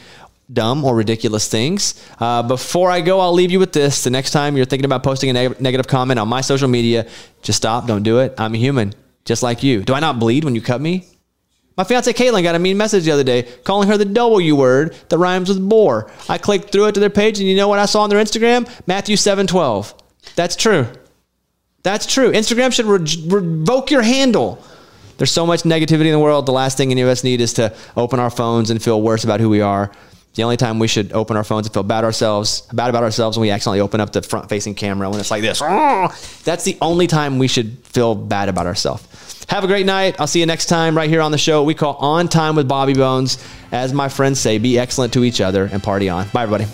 dumb or ridiculous things. Before I go, I'll leave you with this. The next time you're thinking about posting a negative comment on my social media, just stop. Don't do it. I'm a human, just like you. Do I not bleed when you cut me? My fiance Caitlin got a mean message the other day calling her the W word that rhymes with bore. I clicked through it to their page, and you know what I saw on their Instagram? Matthew 7:12. That's true. That's true. Instagram should revoke your handle. There's so much negativity in the world. The last thing any of us need is to open our phones and feel worse about who we are. The only time we should open our phones and feel bad about ourselves when we accidentally open up the front-facing camera when it's like this. That's the only time we should feel bad about ourselves. Have a great night. I'll see you next time right here on the show we call On Time with Bobby Bones. As my friends say, be excellent to each other and party on. Bye, everybody.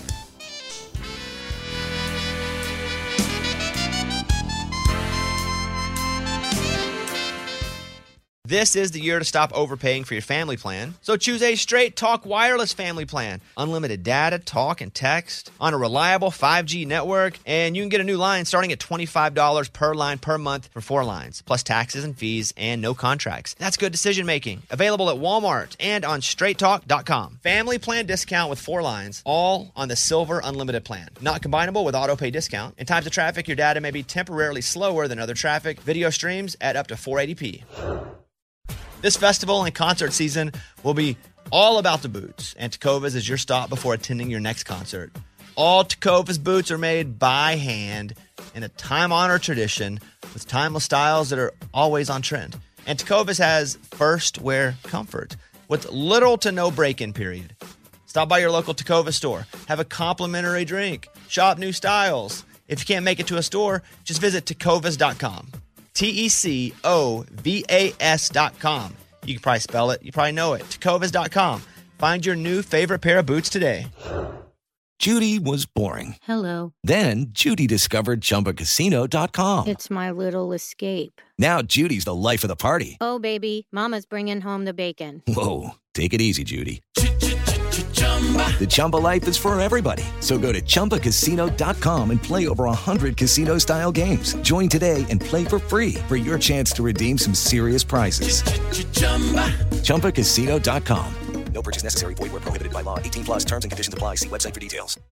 This is the year to stop overpaying for your family plan. So choose a Straight Talk Wireless family plan. Unlimited data, talk, and text on a reliable 5G network. And you can get a new line starting at $25 per line per month for 4 lines, plus taxes and fees and no contracts. That's good decision making. Available at Walmart and on straighttalk.com. Family plan discount with 4 lines, all on the Silver Unlimited plan. Not combinable with auto pay discount. In times of traffic, your data may be temporarily slower than other traffic. Video streams at up to 480p. This festival and concert season will be all about the boots, and Tecovas is your stop before attending your next concert. All Tecovas boots are made by hand in a time-honored tradition with timeless styles that are always on trend. And Tecovas has first wear comfort with little to no break-in period. Stop by your local Tecovas store, have a complimentary drink, shop new styles. If you can't make it to a store, just visit tecovas.com. Tecovas.com. You can probably spell it. You probably know it. Tecovas.com. Find your new favorite pair of boots today. Judy was boring. Hello. Then Judy discovered ChumbaCasino.com. It's my little escape. Now Judy's the life of the party. Oh, baby, mama's bringing home the bacon. Whoa, take it easy, Judy. The Chumba life is for everybody. So go to ChumbaCasino.com and play over 100 casino-style games. Join today and play for free for your chance to redeem some serious prizes. ChumbaCasino.com. No purchase necessary. Void where prohibited by law. 18+ terms and conditions apply. See website for details.